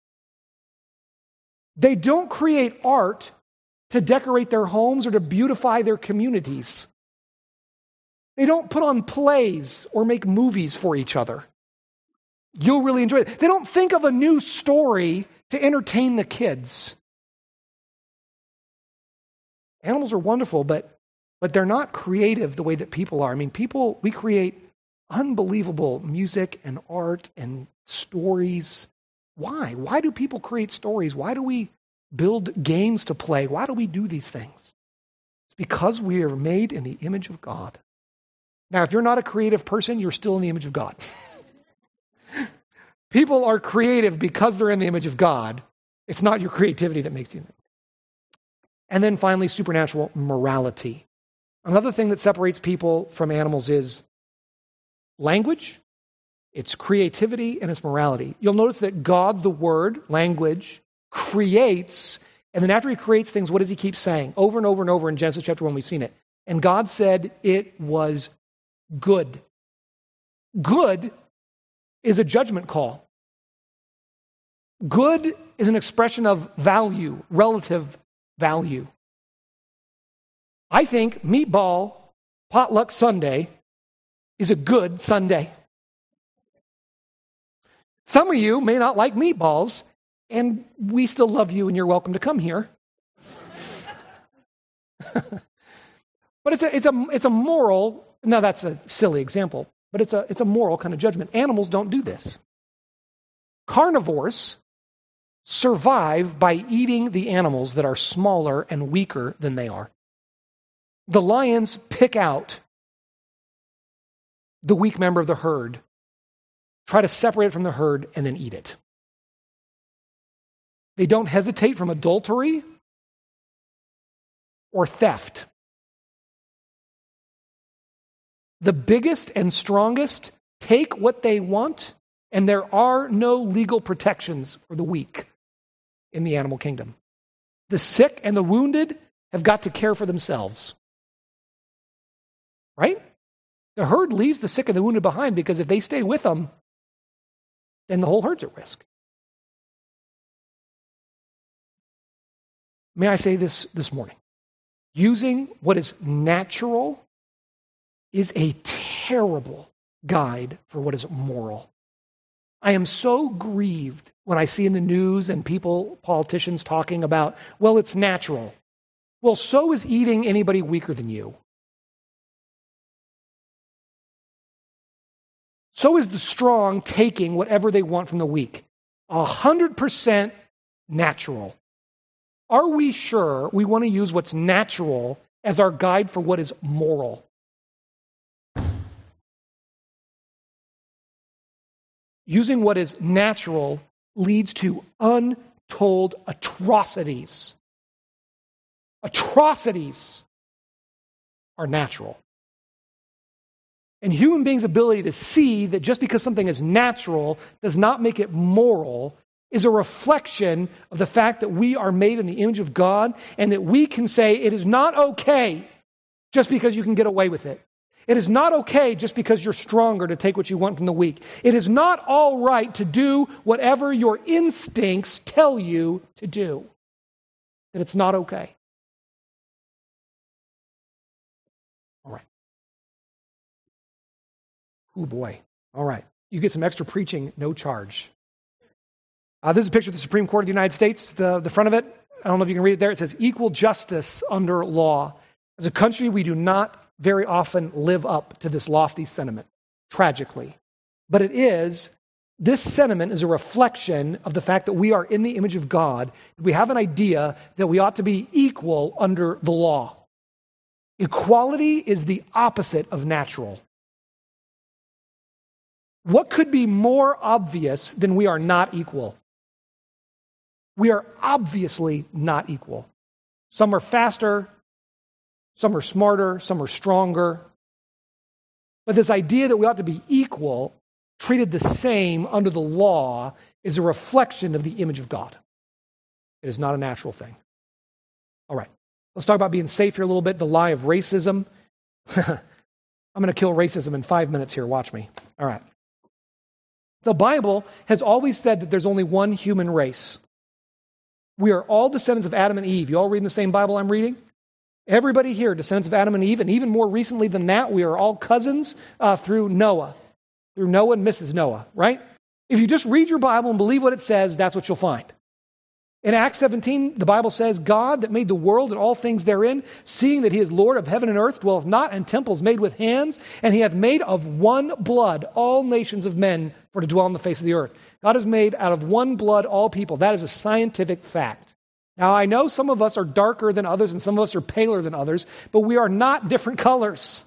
They don't create art to decorate their homes or to beautify their communities. They don't put on plays or make movies for each other. You'll really enjoy it. They don't think of a new story to entertain the kids. Animals are wonderful, but they're not creative the way that people are. I mean, we create unbelievable music and art and stories. Why? Why do people create stories? Why do we build games to play? Why do we do these things? It's because we are made in the image of God. Now, if you're not a creative person, you're still in the image of God. People are creative because they're in the image of God. It's not your creativity that makes you. And then finally, supernatural morality. Another thing that separates people from animals is language, its creativity, and its morality. You'll notice that God, the Word, language, creates, and then after he creates things, what does he keep saying? Over and over and over in Genesis chapter 1, we've seen it. And God said it was good. Good is a judgment call. Good is an expression of value, relative value. I think meatball potluck Sunday is a good Sunday. Some of you may not like meatballs, and we still love you, and you're welcome to come here. But it's a moral. Now that's a silly example, but it's a moral kind of judgment. Animals don't do this. Carnivores survive by eating the animals that are smaller and weaker than they are. The lions pick out the weak member of the herd, try to separate it from the herd, and then eat it. They don't hesitate from adultery or theft. The biggest and strongest take what they want, and there are no legal protections for the weak in the animal kingdom. The sick and the wounded have got to care for themselves. Right? The herd leaves the sick and the wounded behind because if they stay with them, then the whole herd's at risk. May I say this morning? Using what is natural is a terrible guide for what is moral. I am so grieved when I see in the news and politicians talking about, well, it's natural. Well, so is eating anybody weaker than you. So is the strong taking whatever they want from the weak. 100% natural. Are we sure we want to use what's natural as our guide for what is moral? Using what is natural leads to untold atrocities. Atrocities are natural. And human beings' ability to see that just because something is natural does not make it moral is a reflection of the fact that we are made in the image of God and that we can say it is not okay just because you can get away with it. It is not okay just because you're stronger to take what you want from the weak. It is not all right to do whatever your instincts tell you to do. That it's not okay. All right. Oh boy. All right. You get some extra preaching, no charge. This is a picture of the Supreme Court of the United States, the front of it. I don't know if you can read it there. It says, equal justice under law. As a country, we do not very often live up to this lofty sentiment, tragically. But this sentiment is a reflection of the fact that we are in the image of God. We have an idea that we ought to be equal under the law. Equality is the opposite of natural. What could be more obvious than we are not equal? We are obviously not equal. Some are faster, some are smarter, some are stronger. But this idea that we ought to be equal, treated the same under the law, is a reflection of the image of God. It is not a natural thing. All right, let's talk about being safe here a little bit, the lie of racism. I'm going to kill racism in 5 minutes here, watch me. All right. The Bible has always said that there's only one human race. We are all descendants of Adam and Eve. You all reading the same Bible I'm reading? Everybody here, descendants of Adam and Eve, and even more recently than that, we are all cousins through Noah and Mrs. Noah, right? If you just read your Bible and believe what it says, that's what you'll find. In Acts 17, the Bible says, God that made the world and all things therein, seeing that he is Lord of heaven and earth, dwelleth not in temples made with hands, and he hath made of one blood all nations of men for to dwell on the face of the earth. God has made out of one blood all people. That is a scientific fact. Now, I know some of us are darker than others and some of us are paler than others, but we are not different colors.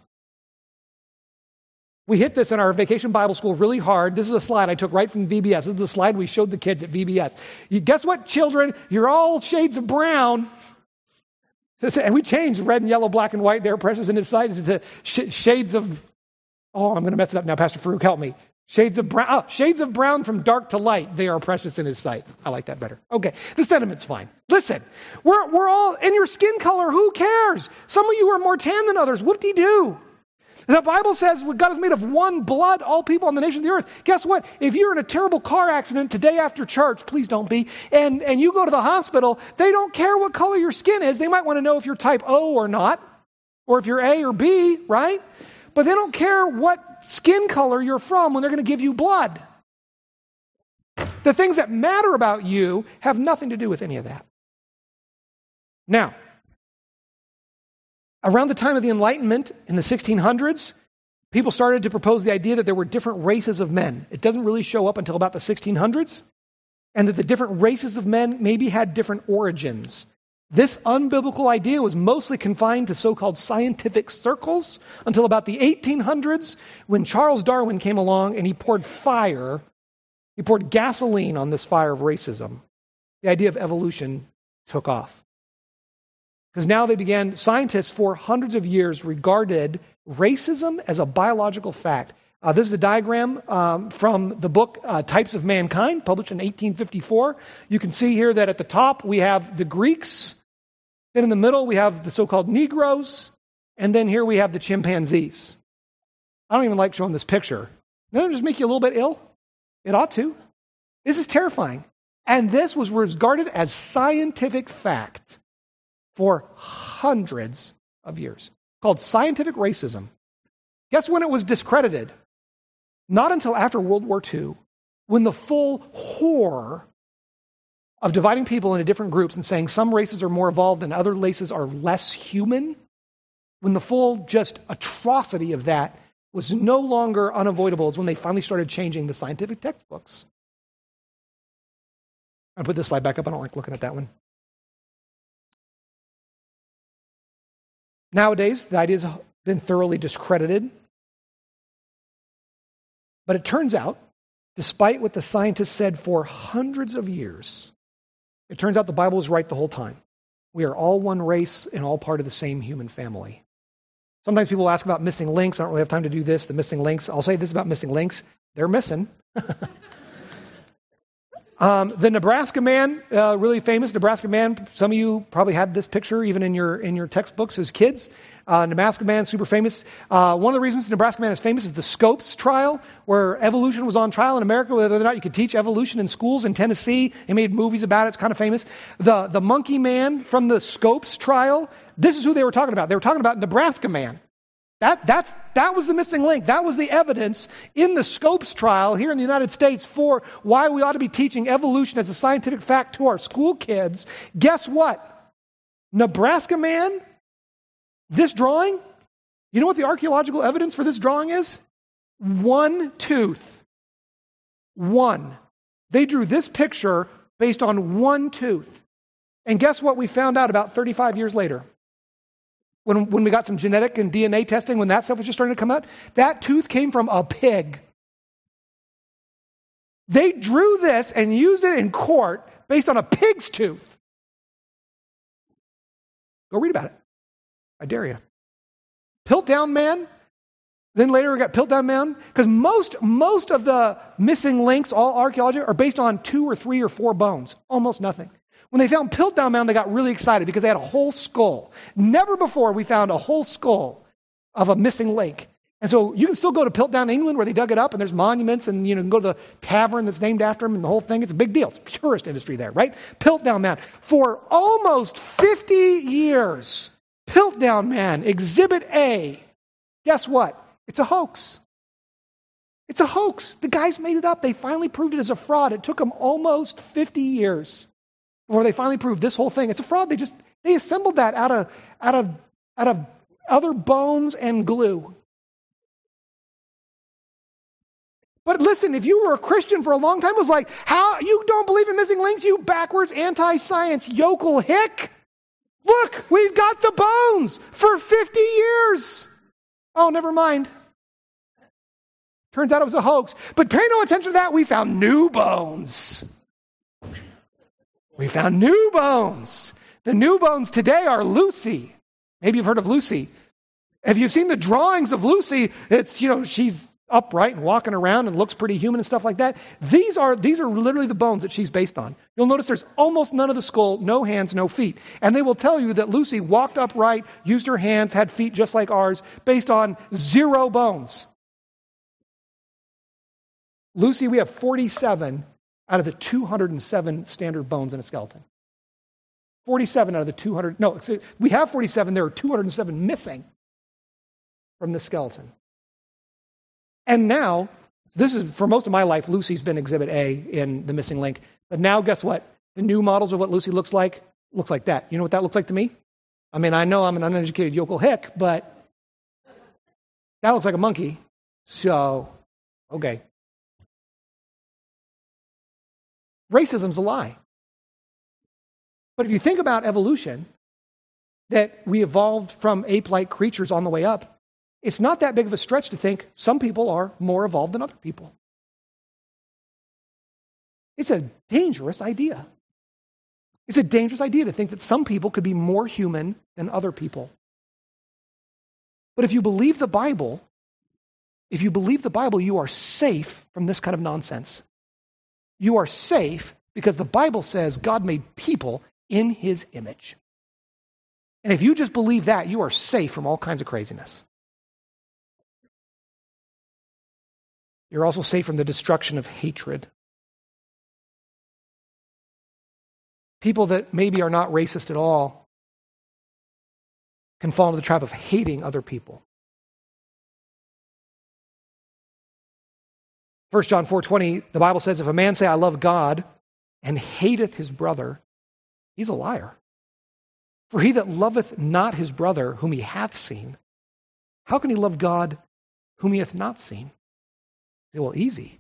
We hit this in our vacation Bible school really hard. This is a slide I took right from VBS. This is the slide we showed the kids at VBS. Guess what, children? You're all shades of brown. And we changed red and yellow, black and white. They're precious in his sight. It's shades of, I'm going to mess it up now. Pastor Farouk, help me. Shades of brown from dark to light. They are precious in his sight. I like that better. Okay, the sentiment's fine. Listen, we're all in your skin color. Who cares? Some of you are more tan than others. Whoop-de-doo. The Bible says God is made of one blood, all people on the nation of the earth. Guess what? If you're in a terrible car accident today after church, please don't be, and you go to the hospital, they don't care what color your skin is. They might want to know if you're type O or not, or if you're A or B, right? But they don't care what skin color you're from when they're going to give you blood. The things that matter about you have nothing to do with any of that. Now, around the time of the Enlightenment in the 1600s, people started to propose the idea that there were different races of men. It doesn't really show up until about the 1600s, and that the different races of men maybe had different origins. This unbiblical idea was mostly confined to so-called scientific circles until about the 1800s, when Charles Darwin came along and he poured gasoline on this fire of racism. The idea of evolution took off. Because now scientists for hundreds of years regarded racism as a biological fact. This is a diagram from the book Types of Mankind, published in 1854. You can see here that at the top we have the Greeks, then in the middle we have the so-called Negroes, and then here we have the chimpanzees. I don't even like showing this picture. Doesn't it just make you a little bit ill? It ought to. This is terrifying. And this was regarded as scientific fact. for hundreds of years, called scientific racism. Guess when it was discredited? Not until after World War II, when the full horror of dividing people into different groups and saying some races are more evolved and other races are less human, when the full just atrocity of that was no longer unavoidable, is when they finally started changing the scientific textbooks. I'll put this slide back up. I don't like looking at that one. Nowadays, the idea has been thoroughly discredited. But it turns out, despite what the scientists said for hundreds of years, it turns out the Bible was right the whole time. We are all one race and all part of the same human family. Sometimes people ask about missing links. I don't really have time to do this, the missing links. I'll say this about missing links. They're missing. The Nebraska Man, really famous Nebraska Man. Some of you probably had this picture even in your textbooks as kids. Nebraska Man, super famous. One of the reasons Nebraska Man is famous is the Scopes trial, where evolution was on trial in America, whether or not you could teach evolution in schools in Tennessee. They made movies about it. It's kind of famous. The Monkey Man from the Scopes trial, this is who they were talking about. They were talking about Nebraska Man. That was the missing link. That was the evidence in the Scopes trial here in the United States for why we ought to be teaching evolution as a scientific fact to our school kids. Guess what? Nebraska Man, this drawing, you know what the archaeological evidence for this drawing is? One tooth. One. They drew this picture based on one tooth. And guess what we found out about 35 years later? When we got some genetic and DNA testing, when that stuff was just starting to come out, that tooth came from a pig. They drew this and used it in court based on a pig's tooth. Go read about it. I dare you. Piltdown Man. Then later we got Piltdown Man. Because most of the missing links, all archaeology, are based on 2 or 3 or 4 bones. Almost nothing. When they found Piltdown Mound, they got really excited because they had a whole skull. Never before we found a whole skull of a missing link. And so you can still go to Piltdown, England, where they dug it up, and there's monuments, and you can go to the tavern that's named after him, and the whole thing. It's a big deal. It's a tourist industry there, right? Piltdown Mound. For almost 50 years, Piltdown Man, Exhibit A, guess what? It's a hoax. It's a hoax. The guys made it up. They finally proved it as a fraud. It took them almost 50 years before they finally proved this whole thing. It's a fraud. They assembled that out of other bones and glue. But listen, if you were a Christian for a long time, it was like, how you don't believe in missing links, you backwards anti-science yokel hick? Look, we've got the bones for 50 years. Oh, never mind. Turns out it was a hoax. But pay no attention to that. We found new bones. We found new bones. The new bones today are Lucy. Maybe you've heard of Lucy. Have you seen the drawings of Lucy? It's, she's upright and walking around and looks pretty human and stuff like that. These are literally the bones that she's based on. You'll notice there's almost none of the skull, no hands, no feet. And they will tell you that Lucy walked upright, used her hands, had feet just like ours, based on 0 bones. Lucy, we have 47 out of the 207 standard bones in a skeleton. 47 out of the 200. No, we have 47. There are 207 missing from the skeleton. And now, this is, for most of my life, Lucy's been Exhibit A in the missing link. But now, guess what? The new models of what Lucy looks like that. You know what that looks like to me? I mean, I know I'm an uneducated yokel hick, but that looks like a monkey. So, okay. Racism's a lie. But if you think about evolution, that we evolved from ape-like creatures on the way up, it's not that big of a stretch to think some people are more evolved than other people. It's a dangerous idea. It's a dangerous idea to think that some people could be more human than other people. But if you believe the Bible, you are safe from this kind of nonsense. You are safe because the Bible says God made people in His image. And if you just believe that, you are safe from all kinds of craziness. You're also safe from the destruction of hatred. People that maybe are not racist at all can fall into the trap of hating other people. 1 John 4:20, the Bible says, if a man say, I love God, and hateth his brother, he's a liar. For he that loveth not his brother whom he hath seen, how can he love God whom he hath not seen? Well, easy.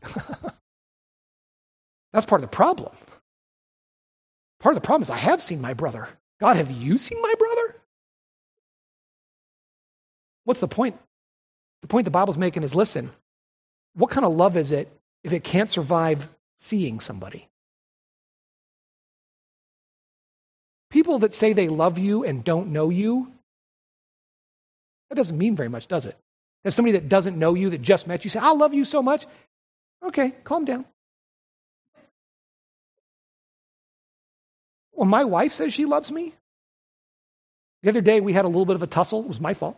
That's part of the problem. Part of the problem is I have seen my brother. God, have you seen my brother? What's the point? The point the Bible's making is, listen, what kind of love is it if it can't survive seeing somebody? People that say they love you and don't know you, that doesn't mean very much, does it? If somebody that doesn't know you, that just met you, say, I love you so much. Okay, calm down. When my wife says she loves me, the other day we had a little bit of a tussle. It was my fault.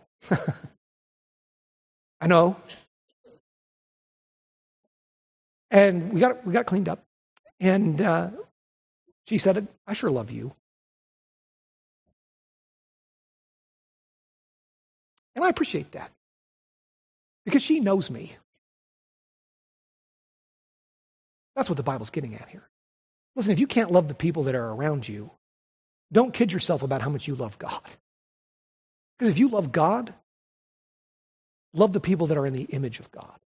I know. And we got it cleaned up. And she said, I sure love you. And I appreciate that. Because she knows me. That's what the Bible's getting at here. Listen, if you can't love the people that are around you, don't kid yourself about how much you love God. Because if you love God, love the people that are in the image of God.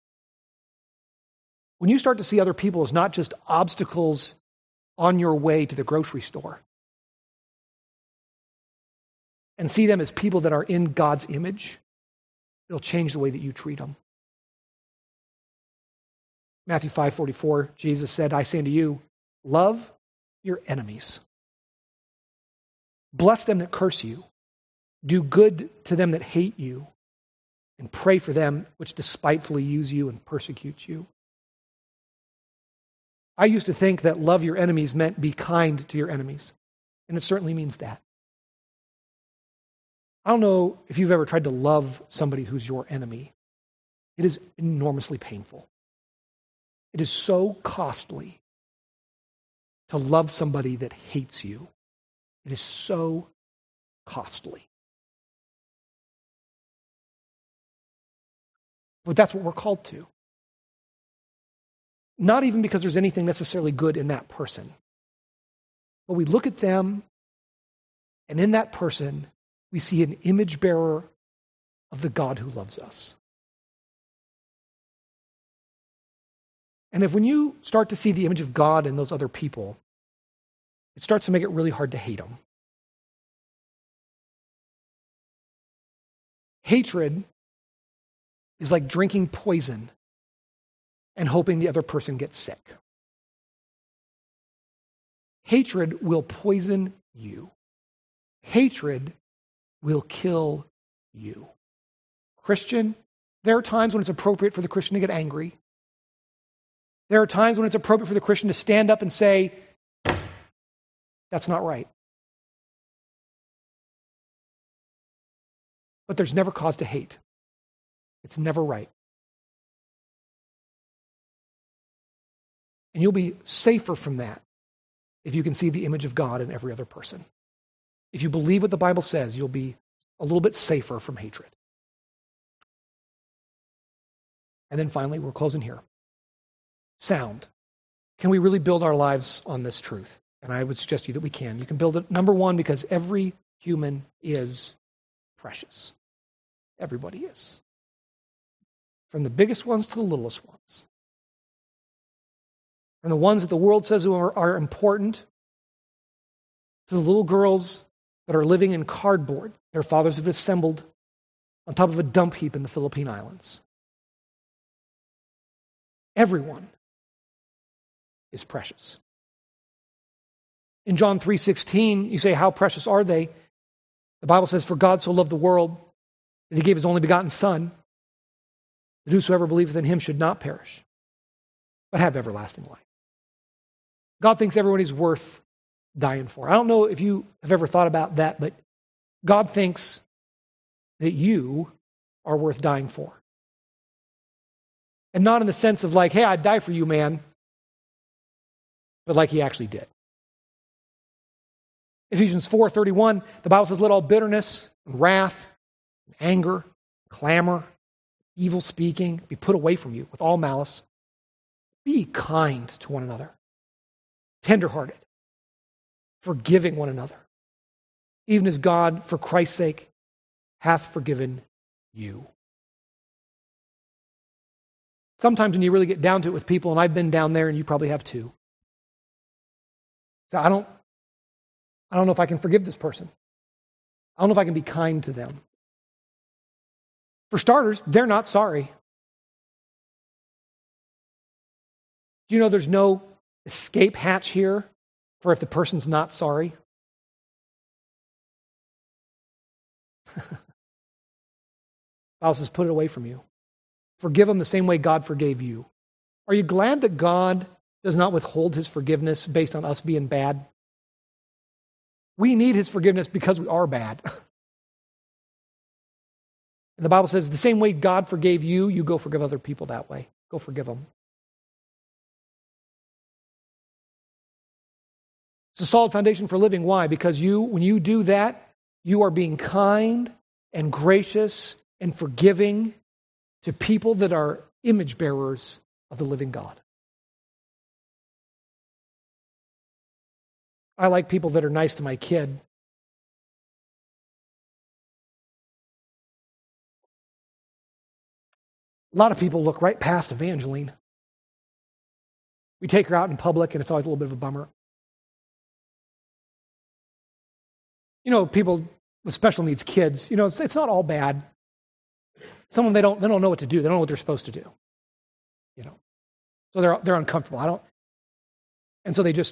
When you start to see other people as not just obstacles on your way to the grocery store, and see them as people that are in God's image, it'll change the way that you treat them. Matthew 5:44, Jesus said, I say unto you, love your enemies. Bless them that curse you. Do good to them that hate you. And pray for them which despitefully use you and persecute you. I used to think that love your enemies meant be kind to your enemies. And it certainly means that. I don't know if you've ever tried to love somebody who's your enemy. It is enormously painful. It is so costly to love somebody that hates you. It is so costly. But that's what we're called to. Not even because there's anything necessarily good in that person. But we look at them, and in that person, we see an image bearer of the God who loves us. And if when you start to see the image of God in those other people, it starts to make it really hard to hate them. Hatred is like drinking poison and hoping the other person gets sick. Hatred will poison you. Hatred will kill you. Christian, there are times when it's appropriate for the Christian to get angry. There are times when it's appropriate for the Christian to stand up and say, that's not right. But there's never cause to hate. It's never right. And you'll be safer from that if you can see the image of God in every other person. If you believe what the Bible says, you'll be a little bit safer from hatred. And then finally, we're closing here. Sound. Can we really build our lives on this truth? And I would suggest to you that we can. You can build it, number one, because every human is precious. Everybody is. From the biggest ones to the littlest ones. From the ones that the world says are important, to the little girls that are living in cardboard their fathers have assembled on top of a dump heap in the Philippine Islands. Everyone is precious. In John 3:16, you say, how precious are they? The Bible says, for God so loved the world that he gave his only begotten Son, that whosoever believeth in him should not perish, but have everlasting life. God thinks everyone is worth dying for. I don't know if you have ever thought about that, but God thinks that you are worth dying for. And not in the sense of like, hey, I'd die for you, man, but like he actually did. Ephesians 4:31, the Bible says, let all bitterness and wrath, and anger, clamor, evil speaking be put away from you with all malice. Be kind to one another, tenderhearted, forgiving one another, even as God, for Christ's sake, hath forgiven you. Sometimes when you really get down to it with people, and I've been down there and you probably have too. So I don't know if I can forgive this person. I don't know if I can be kind to them. For starters, they're not sorry. Do you know there's no escape hatch here for if the person's not sorry? Bible says, put it away from you. Forgive them the same way God forgave you. Are you glad that God does not withhold his forgiveness based on us being bad? We need his forgiveness because we are bad. And the Bible says the same way God forgave you, you go forgive other people that way. Go forgive them. It's a solid foundation for living. Why? Because when you do that, you are being kind and gracious and forgiving to people that are image bearers of the living God. I like people that are nice to my kid. A lot of people look right past Evangeline. We take her out in public, and it's always a little bit of a bummer. You know, people with special needs kids, you know, it's not all bad. Some of them, they don't know what to do. They don't know what they're supposed to do. You know, so they're uncomfortable. And so they just.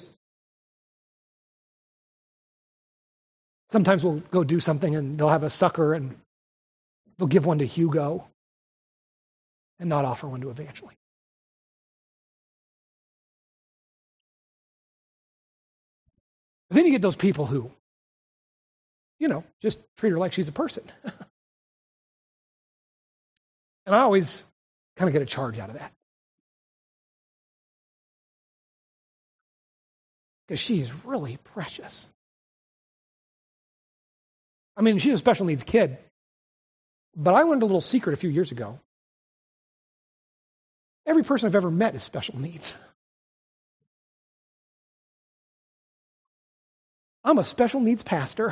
Sometimes we'll go do something, and they'll have a sucker, and they'll give one to Hugo, and not offer one to Evangeline. But then you get those people who, you know, just treat her like she's a person. And I always kind of get a charge out of that. Because she's really precious. I mean, she's a special needs kid. But I learned a little secret a few years ago. Every person I've ever met is special needs. I'm a special needs pastor.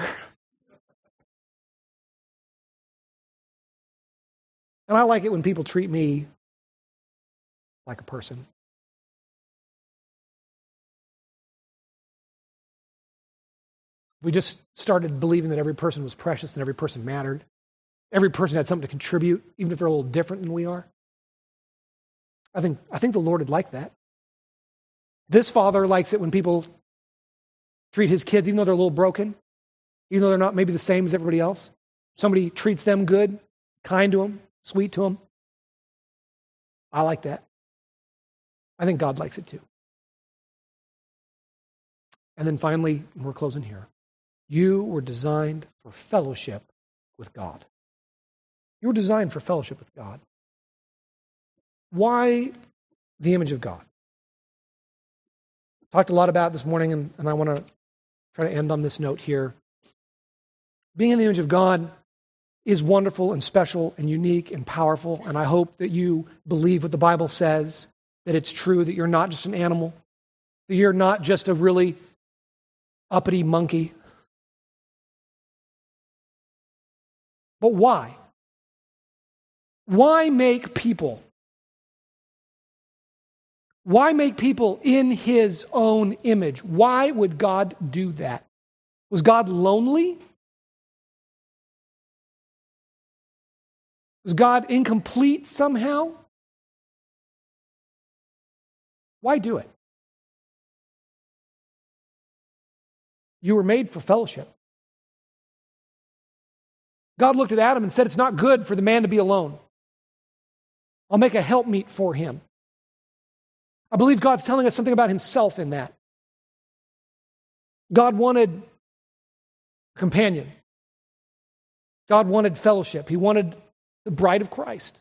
And I like it when people treat me like a person. We just started believing that every person was precious and every person mattered. Every person had something to contribute, even if they're a little different than we are. I think the Lord would like that. This father likes it when people treat his kids, even though they're a little broken, even though they're not maybe the same as everybody else. Somebody treats them good, kind to them, sweet to them. I like that. I think God likes it too. And then finally, we're closing here. You were designed for fellowship with God. You were designed for fellowship with God. Why the image of God? Talked a lot about it this morning, and I want to try to end on this note here. Being in the image of God is wonderful and special and unique and powerful, and I hope that you believe what the Bible says, that it's true, that you're not just an animal, that you're not just a really uppity monkey. But why? Why make people? Why make people in his own image? Why would God do that? Was God lonely? Was God incomplete somehow? Why do it? You were made for fellowship. God looked at Adam and said, it's not good for the man to be alone. I'll make a helpmeet for him. I believe God's telling us something about himself in that. God wanted a companion. God wanted fellowship. He wanted the bride of Christ.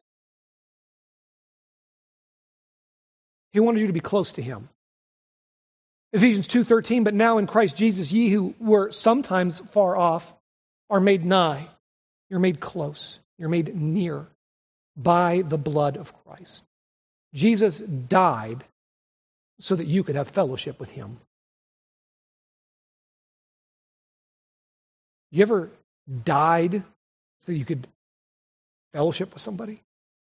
He wanted you to be close to him. Ephesians 2:13, but now in Christ Jesus, ye who were sometimes far off are made nigh You're made close. You're made near by the blood of Christ. Jesus died so that you could have fellowship with him. You ever died so you could fellowship with somebody?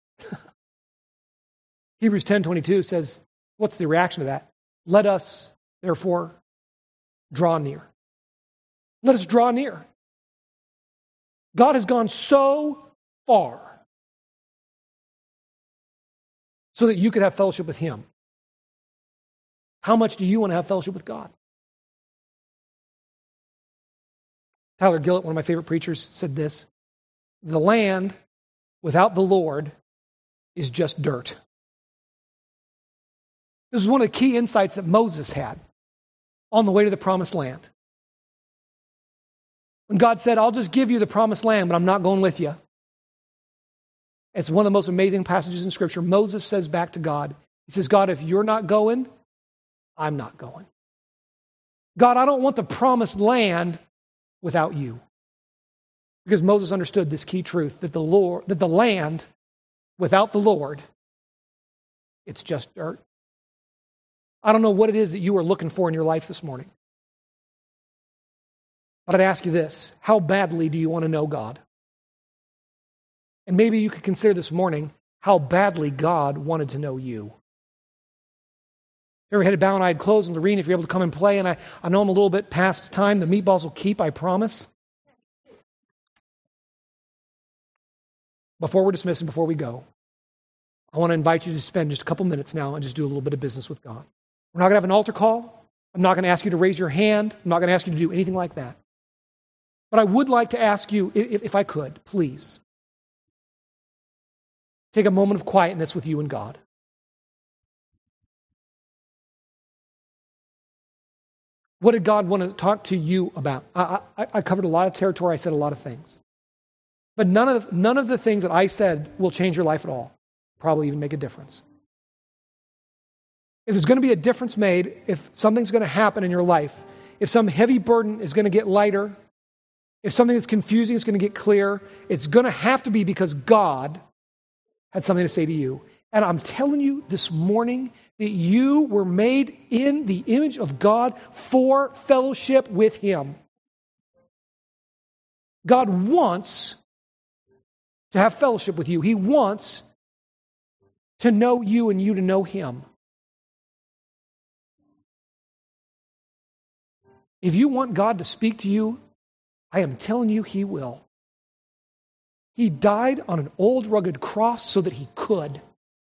Hebrews 10:22 says, what's the reaction to that? Let us, therefore, draw near. Let us draw near. God has gone so far so that you could have fellowship with him. How much do you want to have fellowship with God? Tyler Gillett, one of my favorite preachers, said this: the land without the Lord is just dirt. This is one of the key insights that Moses had on the way to the promised land. When God said, I'll just give you the promised land, but I'm not going with you. It's one of the most amazing passages in Scripture. Moses says back to God, he says, God, if you're not going, I'm not going. God, I don't want the promised land without you. Because Moses understood this key truth, that the land without the Lord, it's just dirt. I don't know what it is that you are looking for in your life this morning. But I'd ask you this: how badly do you want to know God? And maybe you could consider this morning how badly God wanted to know you. Every head bowed and eyed closed, and Lorene, if you're able to come and play, and I know I'm a little bit past time. The meatballs will keep, I promise. Before we're dismissed and before we go, I want to invite you to spend just a couple minutes now and just do a little bit of business with God. We're not going to have an altar call. I'm not going to ask you to raise your hand. I'm not going to ask you to do anything like that. But I would like to ask you, if I could, please, take a moment of quietness with you and God. What did God want to talk to you about? I covered a lot of territory. I said a lot of things. But none of the things that I said will change your life at all. Probably even make a difference. If there's going to be a difference made, if something's going to happen in your life, if some heavy burden is going to get lighter, if something that's confusing is going to get clear, it's going to have to be because God had something to say to you. And I'm telling you this morning that you were made in the image of God for fellowship with him. God wants to have fellowship with you. He wants to know you and you to know him. If you want God to speak to you, I am telling you he will. He died on an old rugged cross so that he could.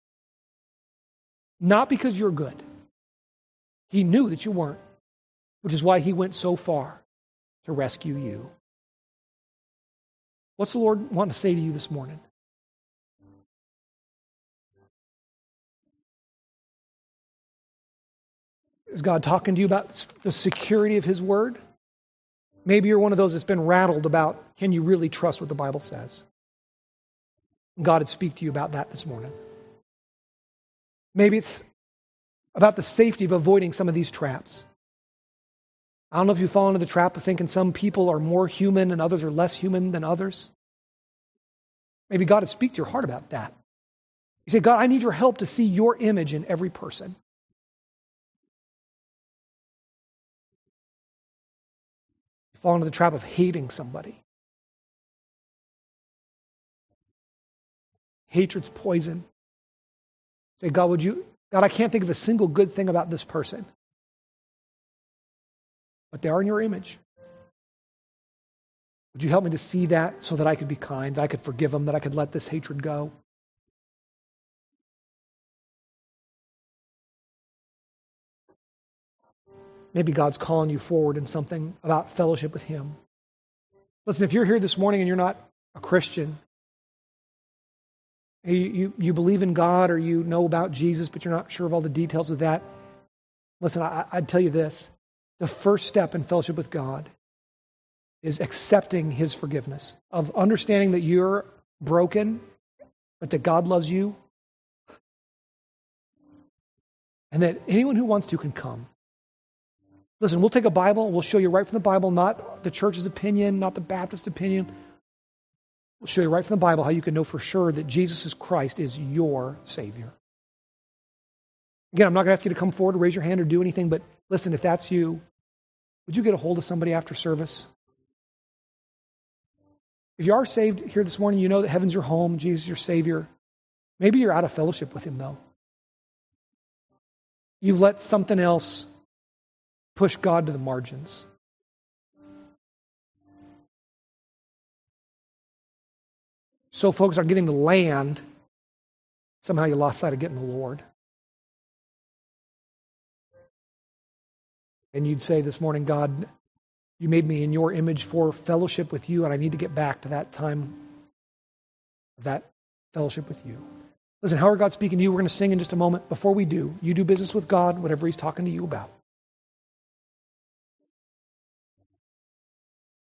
Not because you're good. He knew that you weren't, which is why he went so far to rescue you. What's the Lord want to say to you this morning? Is God talking to you about the security of his word? Maybe you're one of those that's been rattled about, can you really trust what the Bible says? God would speak to you about that this morning. Maybe it's about the safety of avoiding some of these traps. I don't know if you fall into the trap of thinking some people are more human and others are less human than others. Maybe God would speak to your heart about that. You say, God, I need your help to see your image in every person. You fall into the trap of hating somebody. Hatred's poison. Say, God, I can't think of a single good thing about this person. But they are in your image. Would you help me to see that so that I could be kind, that I could forgive them, that I could let this hatred go? Maybe God's calling you forward in something about fellowship with him. Listen, if you're here this morning and you're not a Christian, you believe in God or you know about Jesus, but you're not sure of all the details of that, listen, I'd tell you this. The first step in fellowship with God is accepting his forgiveness, of understanding that you're broken, but that God loves you, and that anyone who wants to can come. Listen, we'll take a Bible, we'll show you right from the Bible, not the church's opinion, not the Baptist opinion. We'll show you right from the Bible how you can know for sure that Jesus Christ is your Savior. Again, I'm not going to ask you to come forward or raise your hand or do anything, but listen, if that's you, would you get a hold of somebody after service? If you are saved here this morning, you know that heaven's your home, Jesus is your Savior. Maybe you're out of fellowship with Him, though. You've let something else push God to the margins. So focused on getting the land, somehow you lost sight of getting the Lord. And you'd say this morning, God, you made me in your image for fellowship with you, and I need to get back to that time of that fellowship with you. Listen, how are God speaking to you? We're going to sing in just a moment. Before we do, you do business with God, whatever He's talking to you about.